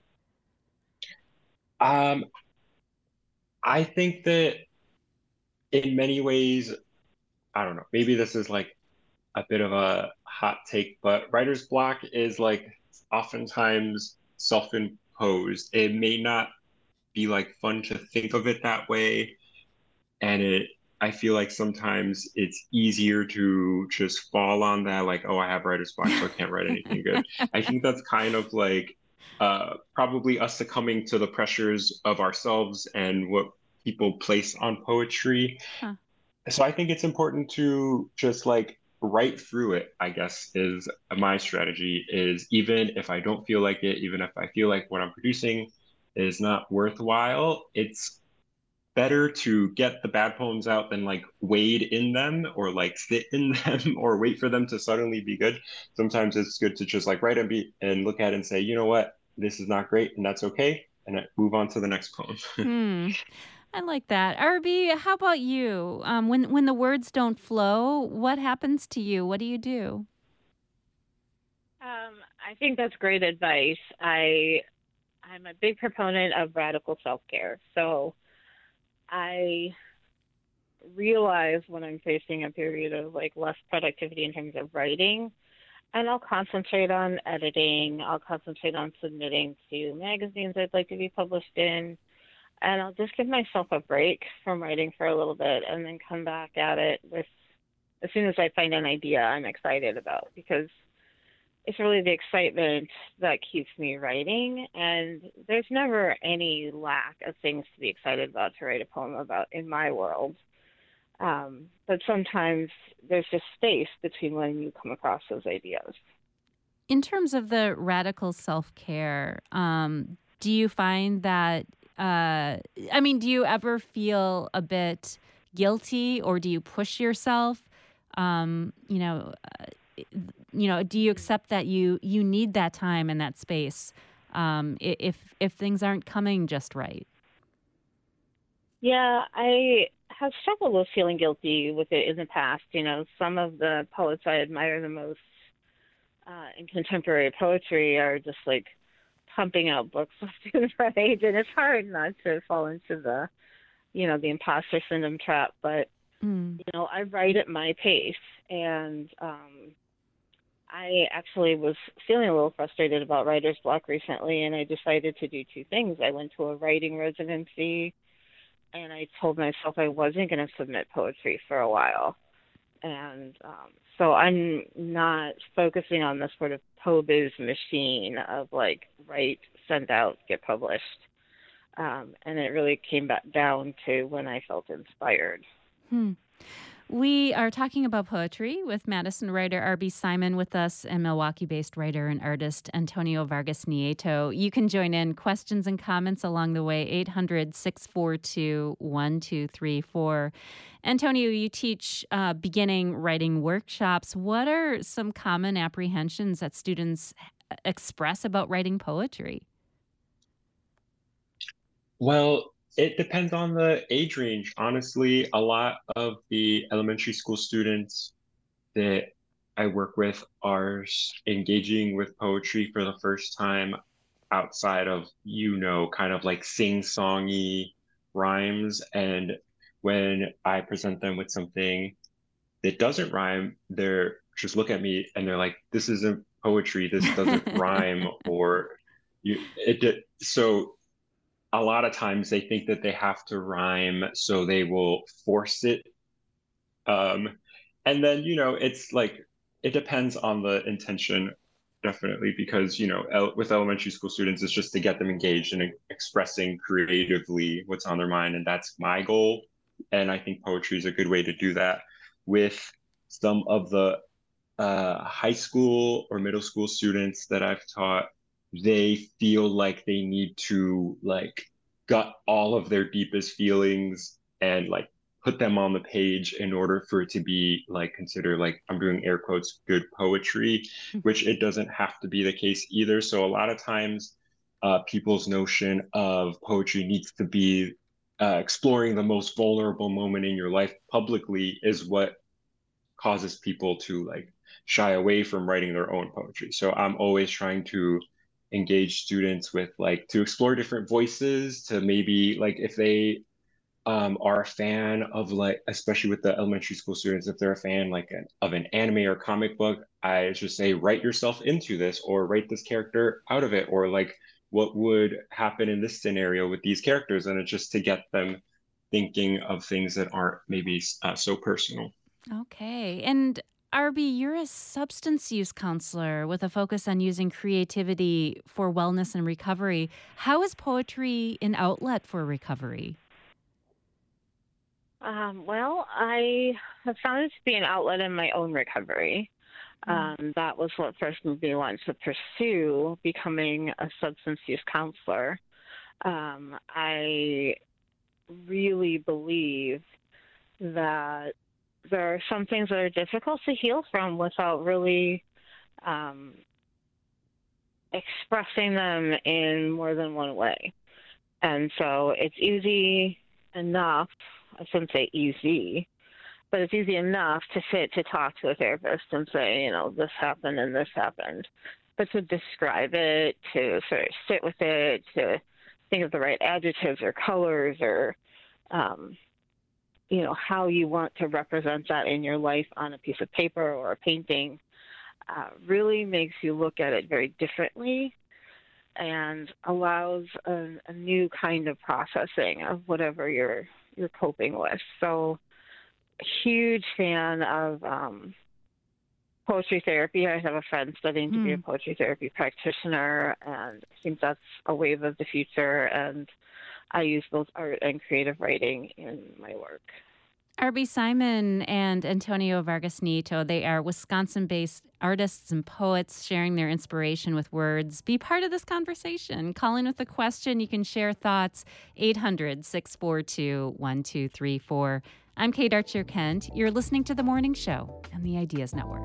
Um, I think that in many ways, I don't know, maybe this is like a bit of a hot take, but writer's block is like oftentimes self-imposed. It may not be like fun to think of it that way. And it, I feel like sometimes it's easier to just fall on that, like, oh, I have writer's block, so I can't write anything good. I think that's kind of like uh, probably us succumbing to the pressures of ourselves and what people place on poetry. Huh. So I think it's important to just like write through it, I guess, is my strategy. Is even if I don't feel like it, even if I feel like what I'm producing is not worthwhile, it's better to get the bad poems out than like wade in them or like sit in them or wait for them to suddenly be good. Sometimes it's good to just like write and be and look at it and say, you know what, this is not great, and that's okay, and I move on to the next poem. hmm. I like that. Arby, how about you? Um, when when the words don't flow, what happens to you? What do you do? Um, I think that's great advice. I I'm a big proponent of radical self-care. So I realize when I'm facing a period of like less productivity in terms of writing, and I'll concentrate on editing. I'll concentrate on submitting to magazines I'd like to be published in. And I'll just give myself a break from writing for a little bit and then come back at it with, as soon as I find an idea I'm excited about, because it's really the excitement that keeps me writing. And there's never any lack of things to be excited about to write a poem about in my world. Um, but sometimes there's just space between when you come across those ideas. In terms of the radical self-care, um, do you find that, uh, I mean, do you ever feel a bit guilty, or do you push yourself? Um, you know, uh, you know, do you accept that you you need that time and that space um, i- if if things aren't coming just right? Yeah, I have struggled with feeling guilty with it in the past. You know, some of the poets I admire the most uh, in contemporary poetry are just like pumping out books left and right, and it's hard not to fall into the, you know, the imposter syndrome trap. But Mm. you know, I write at my pace, and um, I actually was feeling a little frustrated about writer's block recently, and I decided to do two things. I went to a writing residency, and I told myself I wasn't going to submit poetry for a while. And um, so I'm not focusing on this sort of POBIZ machine of like write, send out, get published. Um, and it really came back down to when I felt inspired. Hmm. We are talking about poetry with Madison writer R B Simon with us and Milwaukee-based writer and artist Antonio Vargas Nieto. You can join in questions and comments along the way, eight hundred, six four two, one two three four. Antonio, you teach uh, beginning writing workshops. What are some common apprehensions that students express about writing poetry? Well, it depends on the age range. Honestly, a lot of the elementary school students that I work with are s- engaging with poetry for the first time outside of, you know, kind of like sing-songy rhymes. And when I present them with something that doesn't rhyme, they're just look at me and they're like, "This isn't poetry. This doesn't rhyme." Or you, it. di- So a lot of times they think that they have to rhyme, so they will force it. Um, and then, you know, it's like it depends on the intention, definitely, because, you know, el with elementary school students, it's just to get them engaged in e- expressing creatively what's on their mind, and that's my goal. And I think poetry is a good way to do that. With some of the uh, high school or middle school students that I've taught, they feel like they need to like gut all of their deepest feelings and like put them on the page in order for it to be like considered, like, I'm doing air quotes, good poetry, which it doesn't have to be the case either. So a lot of times uh, people's notion of poetry needs to be uh, exploring the most vulnerable moment in your life publicly is what causes people to like shy away from writing their own poetry. So I'm always trying to engage students with like to explore different voices, to maybe like if they um, are a fan of, like, especially with the elementary school students, if they're a fan like an, of an anime or comic book, I just say write yourself into this, or write this character out of it, or like what would happen in this scenario with these characters, and it's just to get them thinking of things that aren't maybe uh, so personal. Okay. And R B, you're a substance use counselor with a focus on using creativity for wellness and recovery. How is poetry an outlet for recovery? Um, well, I have found it to be an outlet in my own recovery. Um, that was what first moved me on to pursue becoming a substance use counselor. Um, I really believe that there are some things that are difficult to heal from without really um, expressing them in more than one way. And so it's easy enough, I shouldn't say easy, but it's easy enough to sit to talk to a therapist and say, you know, this happened and this happened. But to describe it, to sort of sit with it, to think of the right adjectives or colors or, um, you know, how you want to represent that in your life on a piece of paper or a painting, uh, really makes you look at it very differently and allows a, a new kind of processing of whatever you're you're coping with. So, huge fan of um, poetry therapy. I have a friend studying to be a Hmm. poetry therapy practitioner, and I think that's a wave of the future. And I use both art and creative writing in my work. Arby Simon and Antonio Vargas Nieto, they are Wisconsin-based artists and poets sharing their inspiration with words. Be part of this conversation. Call in with a question. You can share thoughts. eight hundred, six four two, one two three four. I'm Kate Archer Kent. You're listening to The Morning Show on the Ideas Network.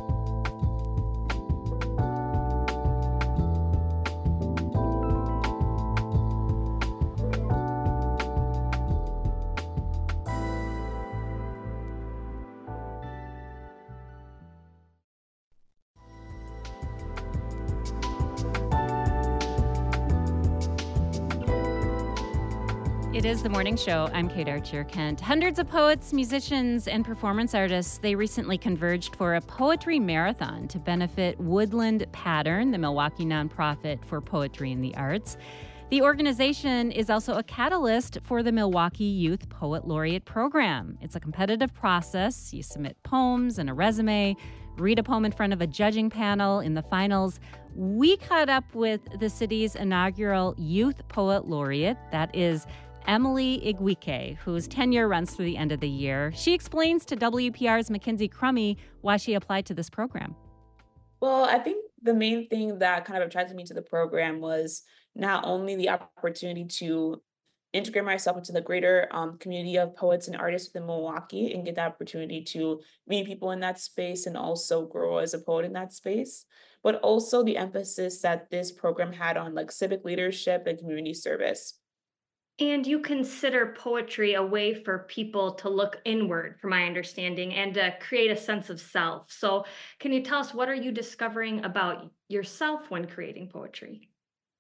It is The Morning Show. I'm Kate Archer Kent. Hundreds of poets, musicians, and performance artists, they recently converged for a poetry marathon to benefit Woodland Pattern, the Milwaukee nonprofit for poetry and the arts. The organization is also a catalyst for the Milwaukee Youth Poet Laureate Program. It's a competitive process. You submit poems and a resume, read a poem in front of a judging panel in the finals. We caught up with the city's inaugural Youth Poet Laureate. That is Emily Igwike, whose tenure runs through the end of the year. She explains to W P R's Mackenzie Crummy why she applied to this program. Well, I think the main thing that kind of attracted me to the program was not only the opportunity to integrate myself into the greater um, community of poets and artists within Milwaukee and get the opportunity to meet people in that space and also grow as a poet in that space, but also the emphasis that this program had on like civic leadership and community service. And you consider poetry a way for people to look inward, from my understanding, and to create a sense of self. So can you tell us, what are you discovering about yourself when creating poetry?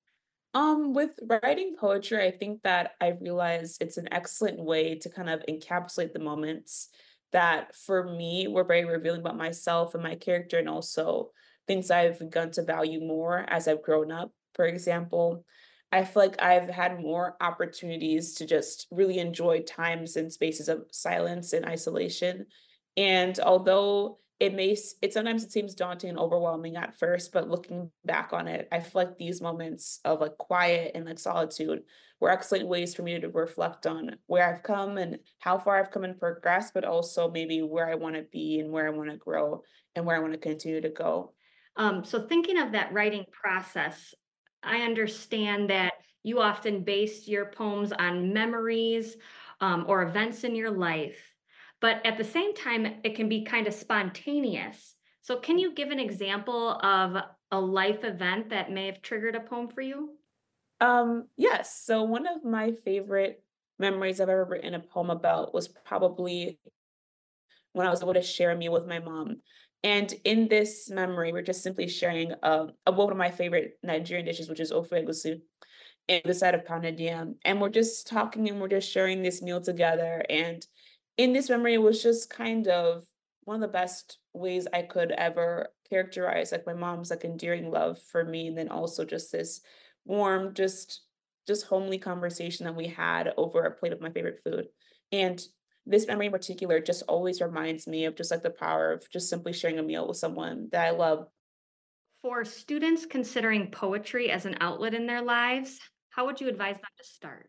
Um, with writing poetry, I think that I realized it's an excellent way to kind of encapsulate the moments that for me were very revealing about myself and my character, and also things I've begun to value more as I've grown up. For example, I feel like I've had more opportunities to just really enjoy times and spaces of silence and isolation. And although it may, it sometimes it seems daunting and overwhelming at first, but looking back on it, I feel like these moments of like quiet and like solitude were excellent ways for me to reflect on where I've come and how far I've come and progressed, but also maybe where I want to be and where I want to grow and where I want to continue to go. Um, so thinking of that writing process, I understand that you often base your poems on memories um, or events in your life, but at the same time, it can be kind of spontaneous. So can you give an example of a life event that may have triggered a poem for you? Um, yes. So one of my favorite memories I've ever written a poem about was probably when I was able to share a meal with my mom. And in this memory, we're just simply sharing uh, one of my favorite Nigerian dishes, which is ofe egusi, and the side of pounded yam. And we're just talking and we're just sharing this meal together. And in this memory, it was just kind of one of the best ways I could ever characterize like my mom's like endearing love for me. And then also just this warm, just just homely conversation that we had over a plate of my favorite food. And this memory in particular just always reminds me of just like the power of just simply sharing a meal with someone that I love. For students considering poetry as an outlet in their lives, how would you advise them to start?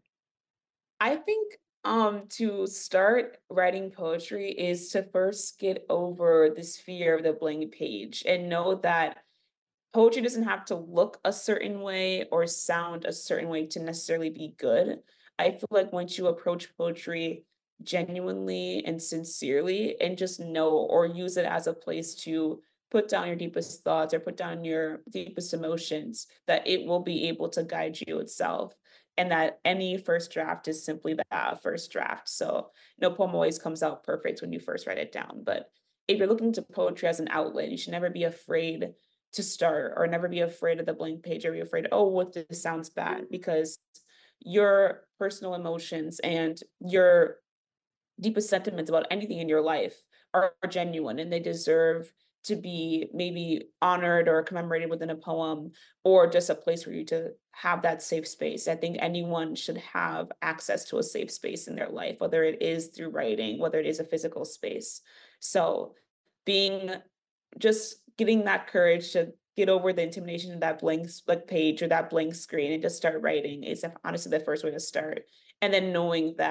I think um to start writing poetry is to first get over this fear of the blank page and know that poetry doesn't have to look a certain way or sound a certain way to necessarily be good. I feel like once you approach poetry genuinely and sincerely and just know or use it as a place to put down your deepest thoughts or put down your deepest emotions, that it will be able to guide you itself. And that any first draft is simply that first draft. So no poem always comes out perfect when you first write it down. But if you're looking to poetry as an outlet, you should never be afraid to start or never be afraid of the blank page or be afraid, oh, what if this sounds bad? Because your personal emotions and your deepest sentiments about anything in your life are genuine and they deserve to be maybe honored or commemorated within a poem or just a place for you to have that safe space. I think anyone should have access to a safe space in their life, whether it is through writing, whether it is a physical space. So being just getting that courage to get over the intimidation of that blank like page or that blank screen and just start writing is honestly the first way to start. And then knowing that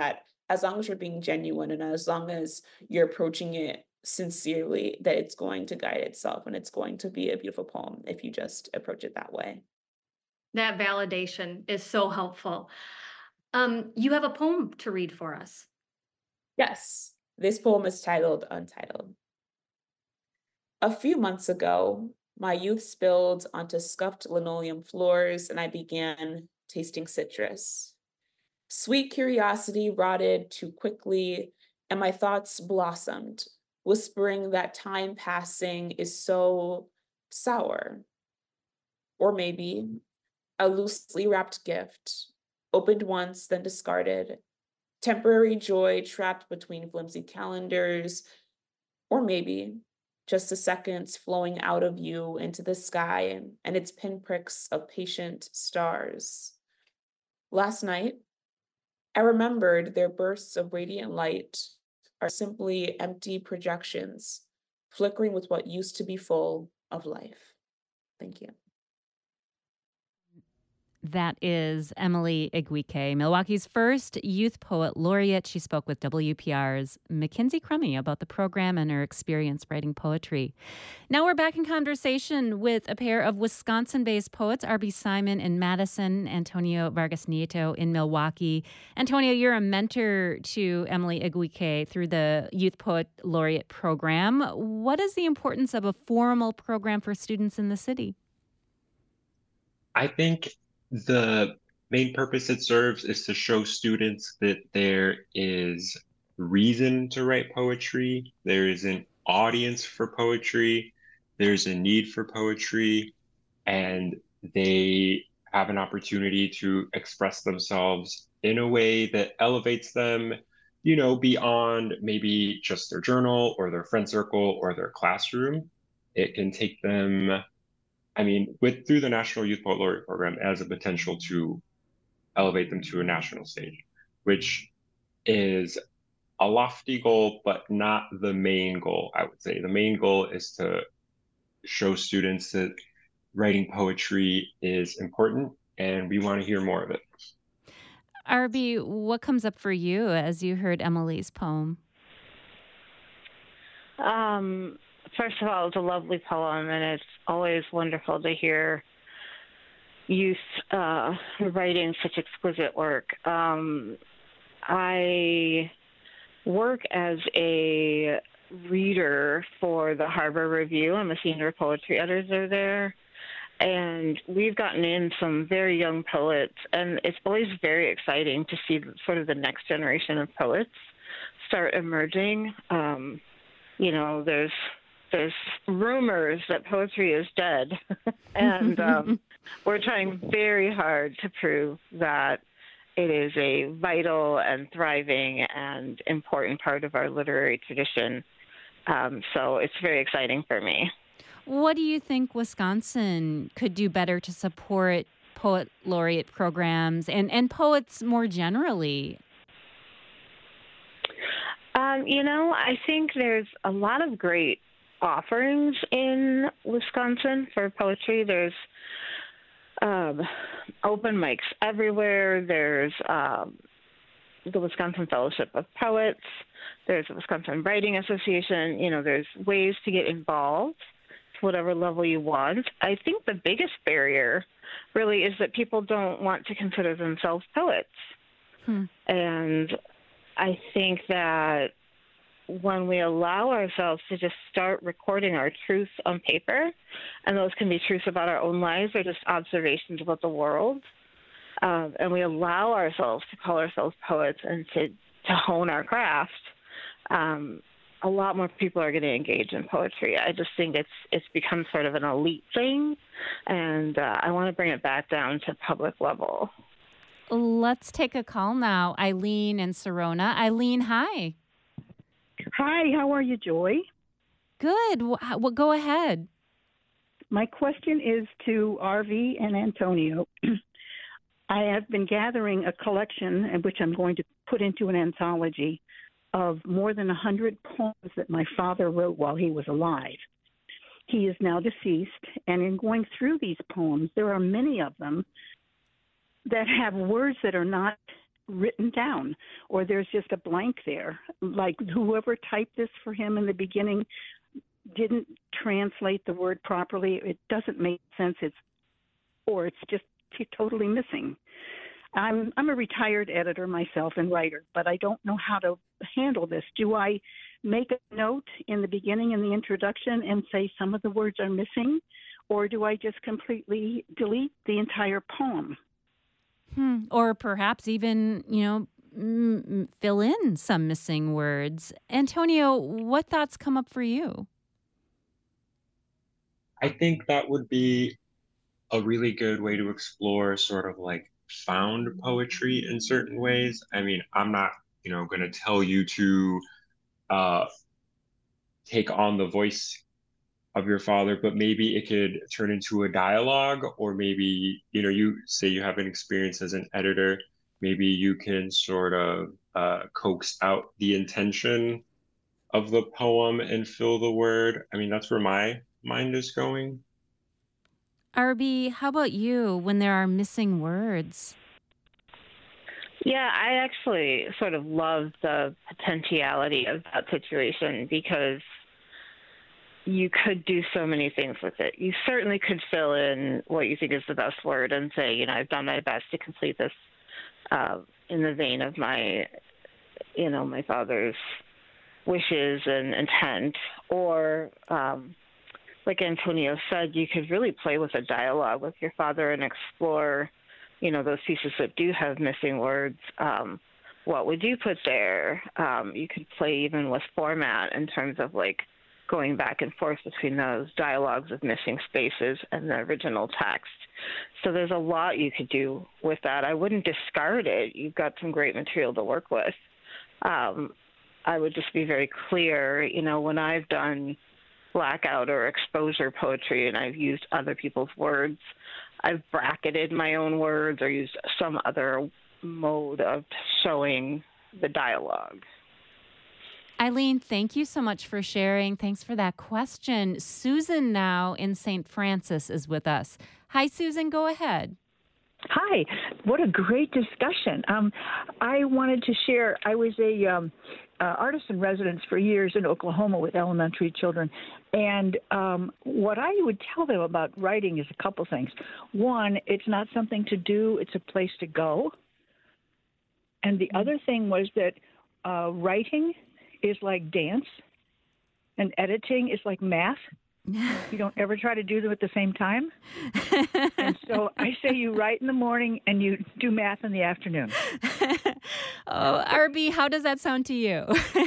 as long as you're being genuine and as long as you're approaching it sincerely, that it's going to guide itself and it's going to be a beautiful poem if you just approach it that way. That validation is so helpful. Um, you have a poem to read for us. Yes, this poem is titled Untitled. A few months ago, my youth spilled onto scuffed linoleum floors and I began tasting citrus. Sweet curiosity rotted too quickly and my thoughts blossomed, whispering that time passing is so sour. Or maybe a loosely wrapped gift, opened once, then discarded, temporary joy trapped between flimsy calendars, or maybe just the seconds flowing out of you into the sky and its pinpricks of patient stars. Last night, I remembered their bursts of radiant light are simply empty projections, flickering with what used to be full of life. Thank you. That is Emily Iguike, Milwaukee's first youth poet laureate. She spoke with W P R's Mackenzie Crummy about the program and her experience writing poetry. Now we're back in conversation with a pair of Wisconsin-based poets, R B Simon in Madison, Antonio Vargas Nieto in Milwaukee. Antonio, you're a mentor to Emily Iguike through the Youth Poet Laureate program. What is the importance of a formal program for students in the city? I think the main purpose it serves is to show students that there is reason to write poetry, there is an audience for poetry, there's a need for poetry, and they have an opportunity to express themselves in a way that elevates them, you know, beyond maybe just their journal or their friend circle or their classroom. It can take them, I mean, with through the National Youth Poet Laureate Program as a potential to elevate them to a national stage, which is a lofty goal, but not the main goal, I would say. The main goal is to show students that writing poetry is important and we want to hear more of it. R B, what comes up for you as you heard Emily's poem? Um, first of all, it's a lovely poem, and it's always wonderful to hear youth uh, writing such exquisite work. Um, I work as a reader for the Harbor Review. I'm a senior poetry editor there. And we've gotten in some very young poets, and it's always very exciting to see sort of the next generation of poets start emerging. Um, you know, there's there's rumors that poetry is dead, and um, we're trying very hard to prove that it is a vital and thriving and important part of our literary tradition. Um, so it's very exciting for me. What do you think Wisconsin could do better to support poet laureate programs and, and poets more generally? Um, you know, I think there's a lot of great offerings in Wisconsin for poetry. There's um, open mics everywhere. There's um, the Wisconsin Fellowship of Poets. There's the Wisconsin Writing Association. You know, there's ways to get involved to whatever level you want. I think the biggest barrier really is that people don't want to consider themselves poets. Hmm. And I think that when we allow ourselves to just start recording our truths on paper, and those can be truths about our own lives or just observations about the world, um, and we allow ourselves to call ourselves poets and to, to hone our craft, um, a lot more people are going to engage in poetry. I just think it's it's become sort of an elite thing, and uh, I want to bring it back down to public level. Let's take a call now. Eileen in Serona. Eileen, hi. Hi, how are you, Joy? Good. Well, go ahead. My question is to R V and Antonio. I have been gathering a collection, which I'm going to put into an anthology, of more than one hundred poems that my father wrote while he was alive. He is now deceased, and in going through these poems, there are many of them that have words that are not written down, or there's just a blank there. Like whoever typed this for him in the beginning didn't translate the word properly. It doesn't make sense. It's or it's just t- totally missing. I'm I'm a retired editor myself and writer, but I don't know how to handle this. Do I make a note in the beginning in the introduction and say some of the words are missing, or do I just completely delete the entire poem? Hmm. Or perhaps even, you know, m- fill in some missing words. Antonio, what thoughts come up for you? I think that would be a really good way to explore sort of like found poetry in certain ways. I mean, I'm not, you know, going to tell you to uh, take on the voice of your father, but maybe it could turn into a dialogue, or maybe, you know, you say you have an experience as an editor, maybe you can sort of uh, coax out the intention of the poem and fill the word. I mean, that's where my mind is going. Arby, how about you when there are missing words? Yeah, I actually sort of love the potentiality of that situation because you could do so many things with it. You certainly could fill in what you think is the best word and say, you know, I've done my best to complete this uh, in the vein of my, you know, my father's wishes and intent. Or, um, like Antonio said, you could really play with a dialogue with your father and explore, you know, those pieces that do have missing words. Um, what would you put there? Um, you could play even with format in terms of like going back and forth between those dialogues of missing spaces and the original text. So there's a lot you could do with that. I wouldn't discard it. You've got some great material to work with. Um, I would just be very clear, you know, when I've done blackout or exposure poetry and I've used other people's words, I've bracketed my own words or used some other mode of showing the dialogue. Eileen, thank you so much for sharing. Thanks for that question. Susan now in Saint Francis is with us. Hi, Susan, go ahead. Hi, what a great discussion. Um, I wanted to share, I was a um, uh, artist in residence for years in Oklahoma with elementary children, and um, what I would tell them about writing is a couple things. One, it's not something to do, it's a place to go. And the other thing was that uh, writing is like dance, and editing is like math. You don't ever try to do them at the same time. And so I say you write in the morning and you do math in the afternoon. Oh, Arby, how does that sound to you?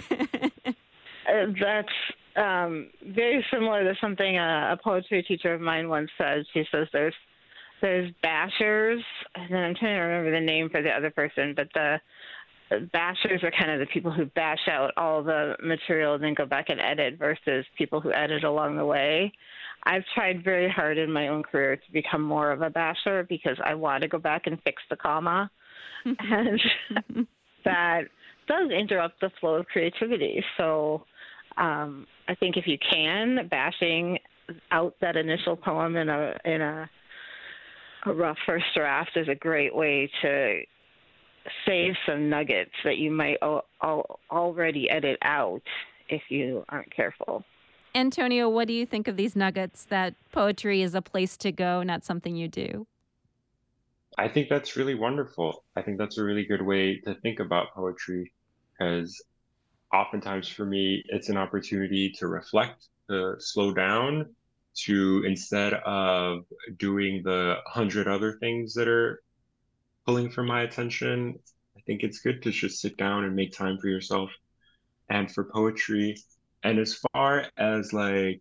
uh, that's um, very similar to something a, a poetry teacher of mine once said. She says there's there's bashers, and then I'm trying to remember the name for the other person, but the bashers are kind of the people who bash out all the material and then go back and edit versus people who edit along the way. I've tried very hard in my own career to become more of a basher because I want to go back and fix the comma. And that does interrupt the flow of creativity. So um, I think if you can, bashing out that initial poem in a in a, a rough first draft is a great way to save some nuggets that you might al- al- already edit out if you aren't careful. Antonio, what do you think of these nuggets that poetry is a place to go, not something you do? I think that's really wonderful. I think that's a really good way to think about poetry, because oftentimes for me, it's an opportunity to reflect, to slow down, to instead of doing the hundred other things that are pulling for my attention, I think it's good to just sit down and make time for yourself and for poetry. And as far as like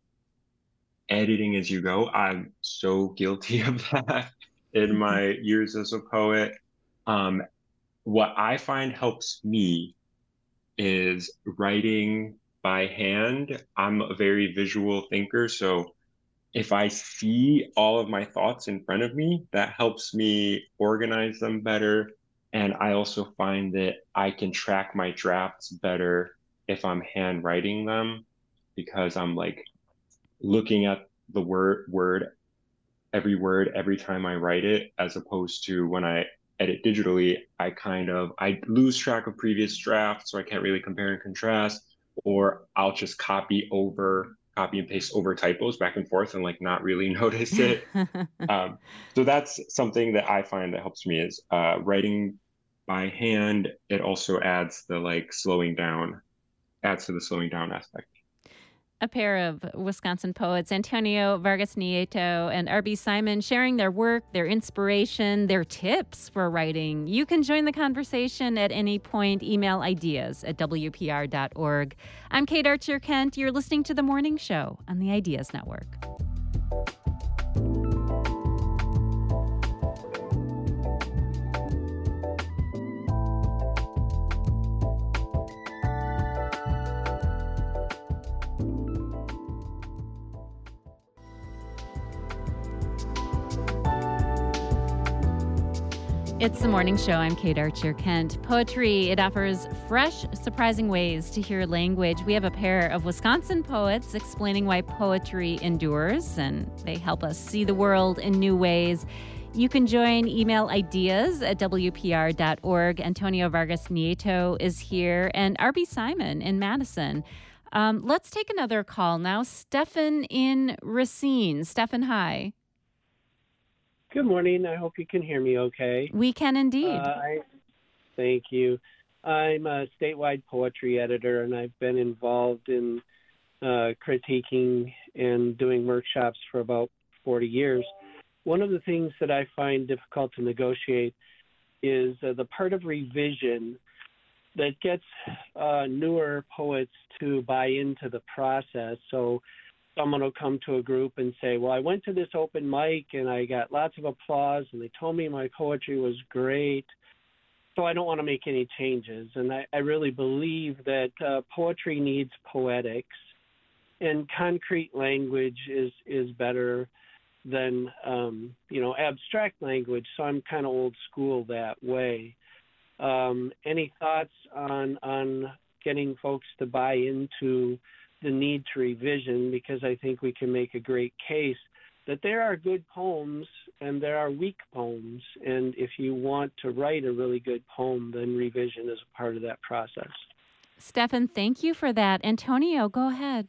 editing as you go, I'm so guilty of that in my years as a poet. Um, what I find helps me is writing by hand. I'm a very visual thinker, so if I see all of my thoughts in front of me, that helps me organize them better. And I also find that I can track my drafts better if I'm handwriting them, because I'm like looking at the word, word, every word, every time I write it, as opposed to when I edit digitally, I kind of, I lose track of previous drafts, so I can't really compare and contrast, or I'll just copy over, copy and paste over typos back and forth and like not really notice it. um, so that's something that I find that helps me is uh, writing by hand. It also adds the like slowing down, adds to the slowing down aspect. A pair of Wisconsin poets, Antonio Vargas Nieto and R B Simon, sharing their work, their inspiration, their tips for writing. You can join the conversation at any point. Email ideas at W P R dot org. I'm Kate Archer-Kent. You're listening to The Morning Show on the Ideas Network. It's The Morning Show. I'm Kate Archer-Kent. Poetry, it offers fresh, surprising ways to hear language. We have a pair of Wisconsin poets explaining why poetry endures, and they help us see the world in new ways. You can join. Email ideas at W P R dot org. Antonio Vargas Nieto is here, and R B Simon in Madison. Um, let's take another call now. Stefan in Racine. Stefan, hi. Good morning. I hope you can hear me okay. We can indeed. Uh, I, thank you. I'm a statewide poetry editor, and I've been involved in uh, critiquing and doing workshops for about forty years. One of the things that I find difficult to negotiate is uh, the part of revision that gets uh, newer poets to buy into the process. So someone will come to a group and say, well, I went to this open mic and I got lots of applause and they told me my poetry was great, so I don't want to make any changes. And I, I really believe that uh, poetry needs poetics, and concrete language is, is better than, um, you know, abstract language. So I'm kind of old school that way. Um, any thoughts on on getting folks to buy into the need to revision, because I think we can make a great case that there are good poems and there are weak poems. And if you want to write a really good poem, then revision is a part of that process. Stefan, thank you for that. Antonio, go ahead.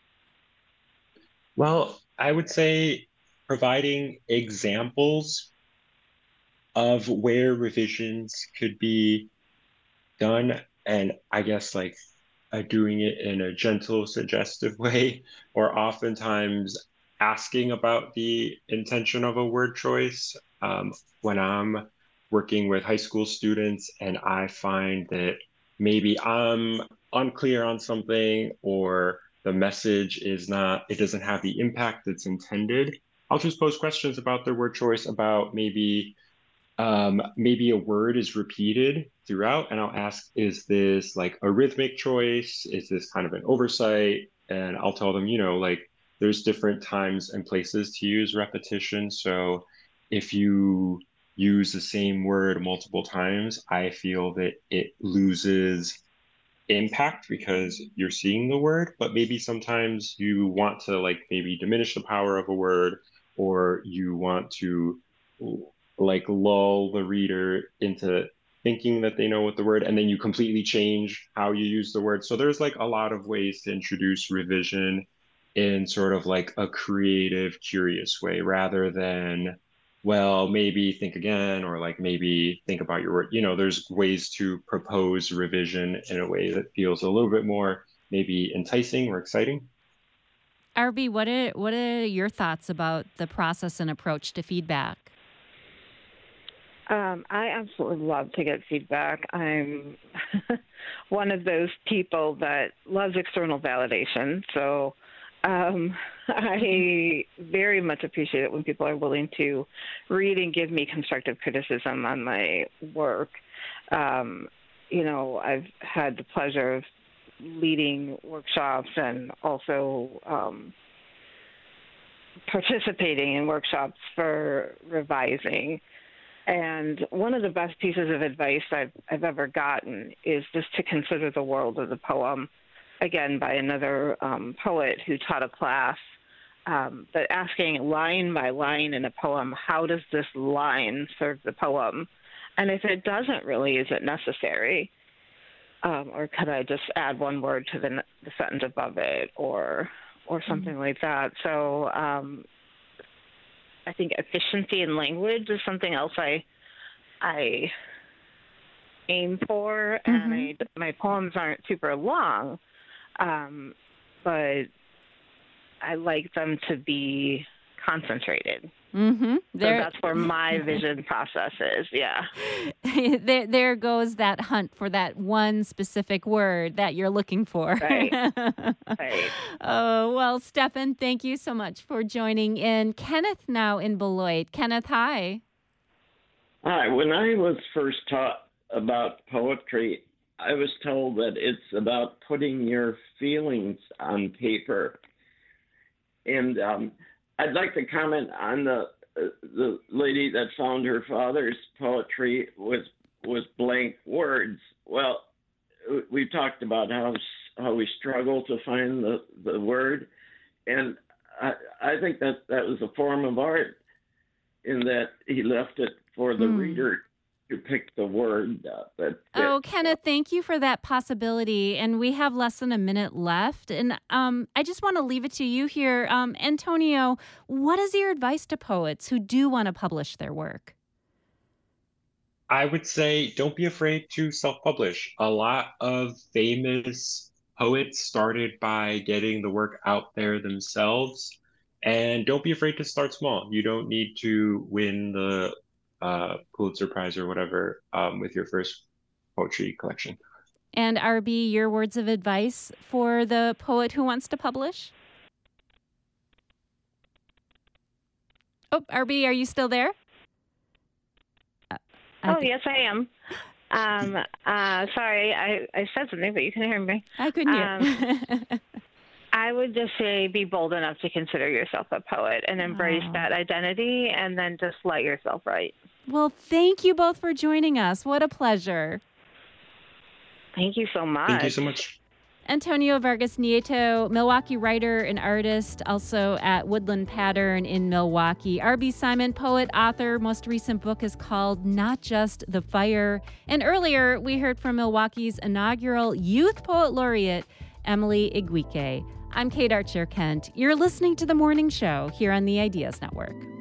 Well, I would say providing examples of where revisions could be done, and I guess like Uh, doing it in a gentle, suggestive way, or oftentimes asking about the intention of a word choice. Um, when I'm working with high school students and I find that maybe I'm unclear on something, or the message is not, it doesn't have the impact that's intended, I'll just pose questions about their word choice, about maybe Um, maybe a word is repeated throughout, and I'll ask, is this like a rhythmic choice? Is this kind of an oversight? And I'll tell them, you know, like there's different times and places to use repetition. So if you use the same word multiple times, I feel that it loses impact because you're seeing the word, but maybe sometimes you want to like maybe diminish the power of a word, or you want to like lull the reader into thinking that they know what the word, and then you completely change how you use the word. So there's like a lot of ways to introduce revision in sort of like a creative, curious way, rather than, well, maybe think again, or like maybe think about your word. You know, there's ways to propose revision in a way that feels a little bit more maybe enticing or exciting. R B, what are, what are your thoughts about the process and approach to feedback? Um, I absolutely love to get feedback. I'm one of those people that loves external validation. So um, I very much appreciate it when people are willing to read and give me constructive criticism on my work. Um, you know, I've had the pleasure of leading workshops and also um, participating in workshops for revising. And one of the best pieces of advice I've, I've ever gotten is just to consider the world of the poem, again, by another um, poet who taught a class, um, but asking line by line in a poem, how does this line serve the poem? And if it doesn't really, is it necessary? Um, or could I just add one word to the, the sentence above it, or or something mm-hmm. like that? So um, I think efficiency in language is something else I I aim for, mm-hmm. and I, my poems aren't super long, um, but I like them to be concentrated. Mm-hmm. There, so that's where my vision process is. Yeah. there, there goes that hunt for that one specific word that you're looking for. Right. Right. Oh, well, Stefan, thank you so much for joining in. Kenneth now in Beloit. Kenneth, hi. Hi. When I was first taught about poetry, I was told that it's about putting your feelings on paper. And um, I'd like to comment on the uh, the lady that found her father's poetry with with blank words. Well, we talked about how how we struggle to find the, the word, and I I think that that was a form of art, in that he left it for the mm. reader to pick the word uh, that. Oh, Kenneth, thank you for that possibility. And we have less than a minute left. And um, I just want to leave it to you here. Um, Antonio, what is your advice to poets who do want to publish their work? I would say don't be afraid to self-publish. A lot of famous poets started by getting the work out there themselves. And don't be afraid to start small. You don't need to win the uh, Pulitzer Prize or whatever um, with your first poetry collection. And R B, your words of advice for the poet who wants to publish? Oh, R B, are you still there? Uh, oh, yes, I am. Um, uh, sorry, I, I said something, but you can hear me. I couldn't hear. Um, I would just say be bold enough to consider yourself a poet and embrace oh. that identity, and then just let yourself write. Well, thank you both for joining us. What a pleasure. Thank you so much. Thank you so much. Antonio Vargas Nieto, Milwaukee writer and artist, also at Woodland Pattern in Milwaukee. R B Simon, poet, author. Most recent book is called Not Just the Fire. And earlier, we heard from Milwaukee's inaugural Youth Poet Laureate, Emily Iguike. I'm Kate Archer Kent. You're listening to The Morning Show here on the Ideas Network.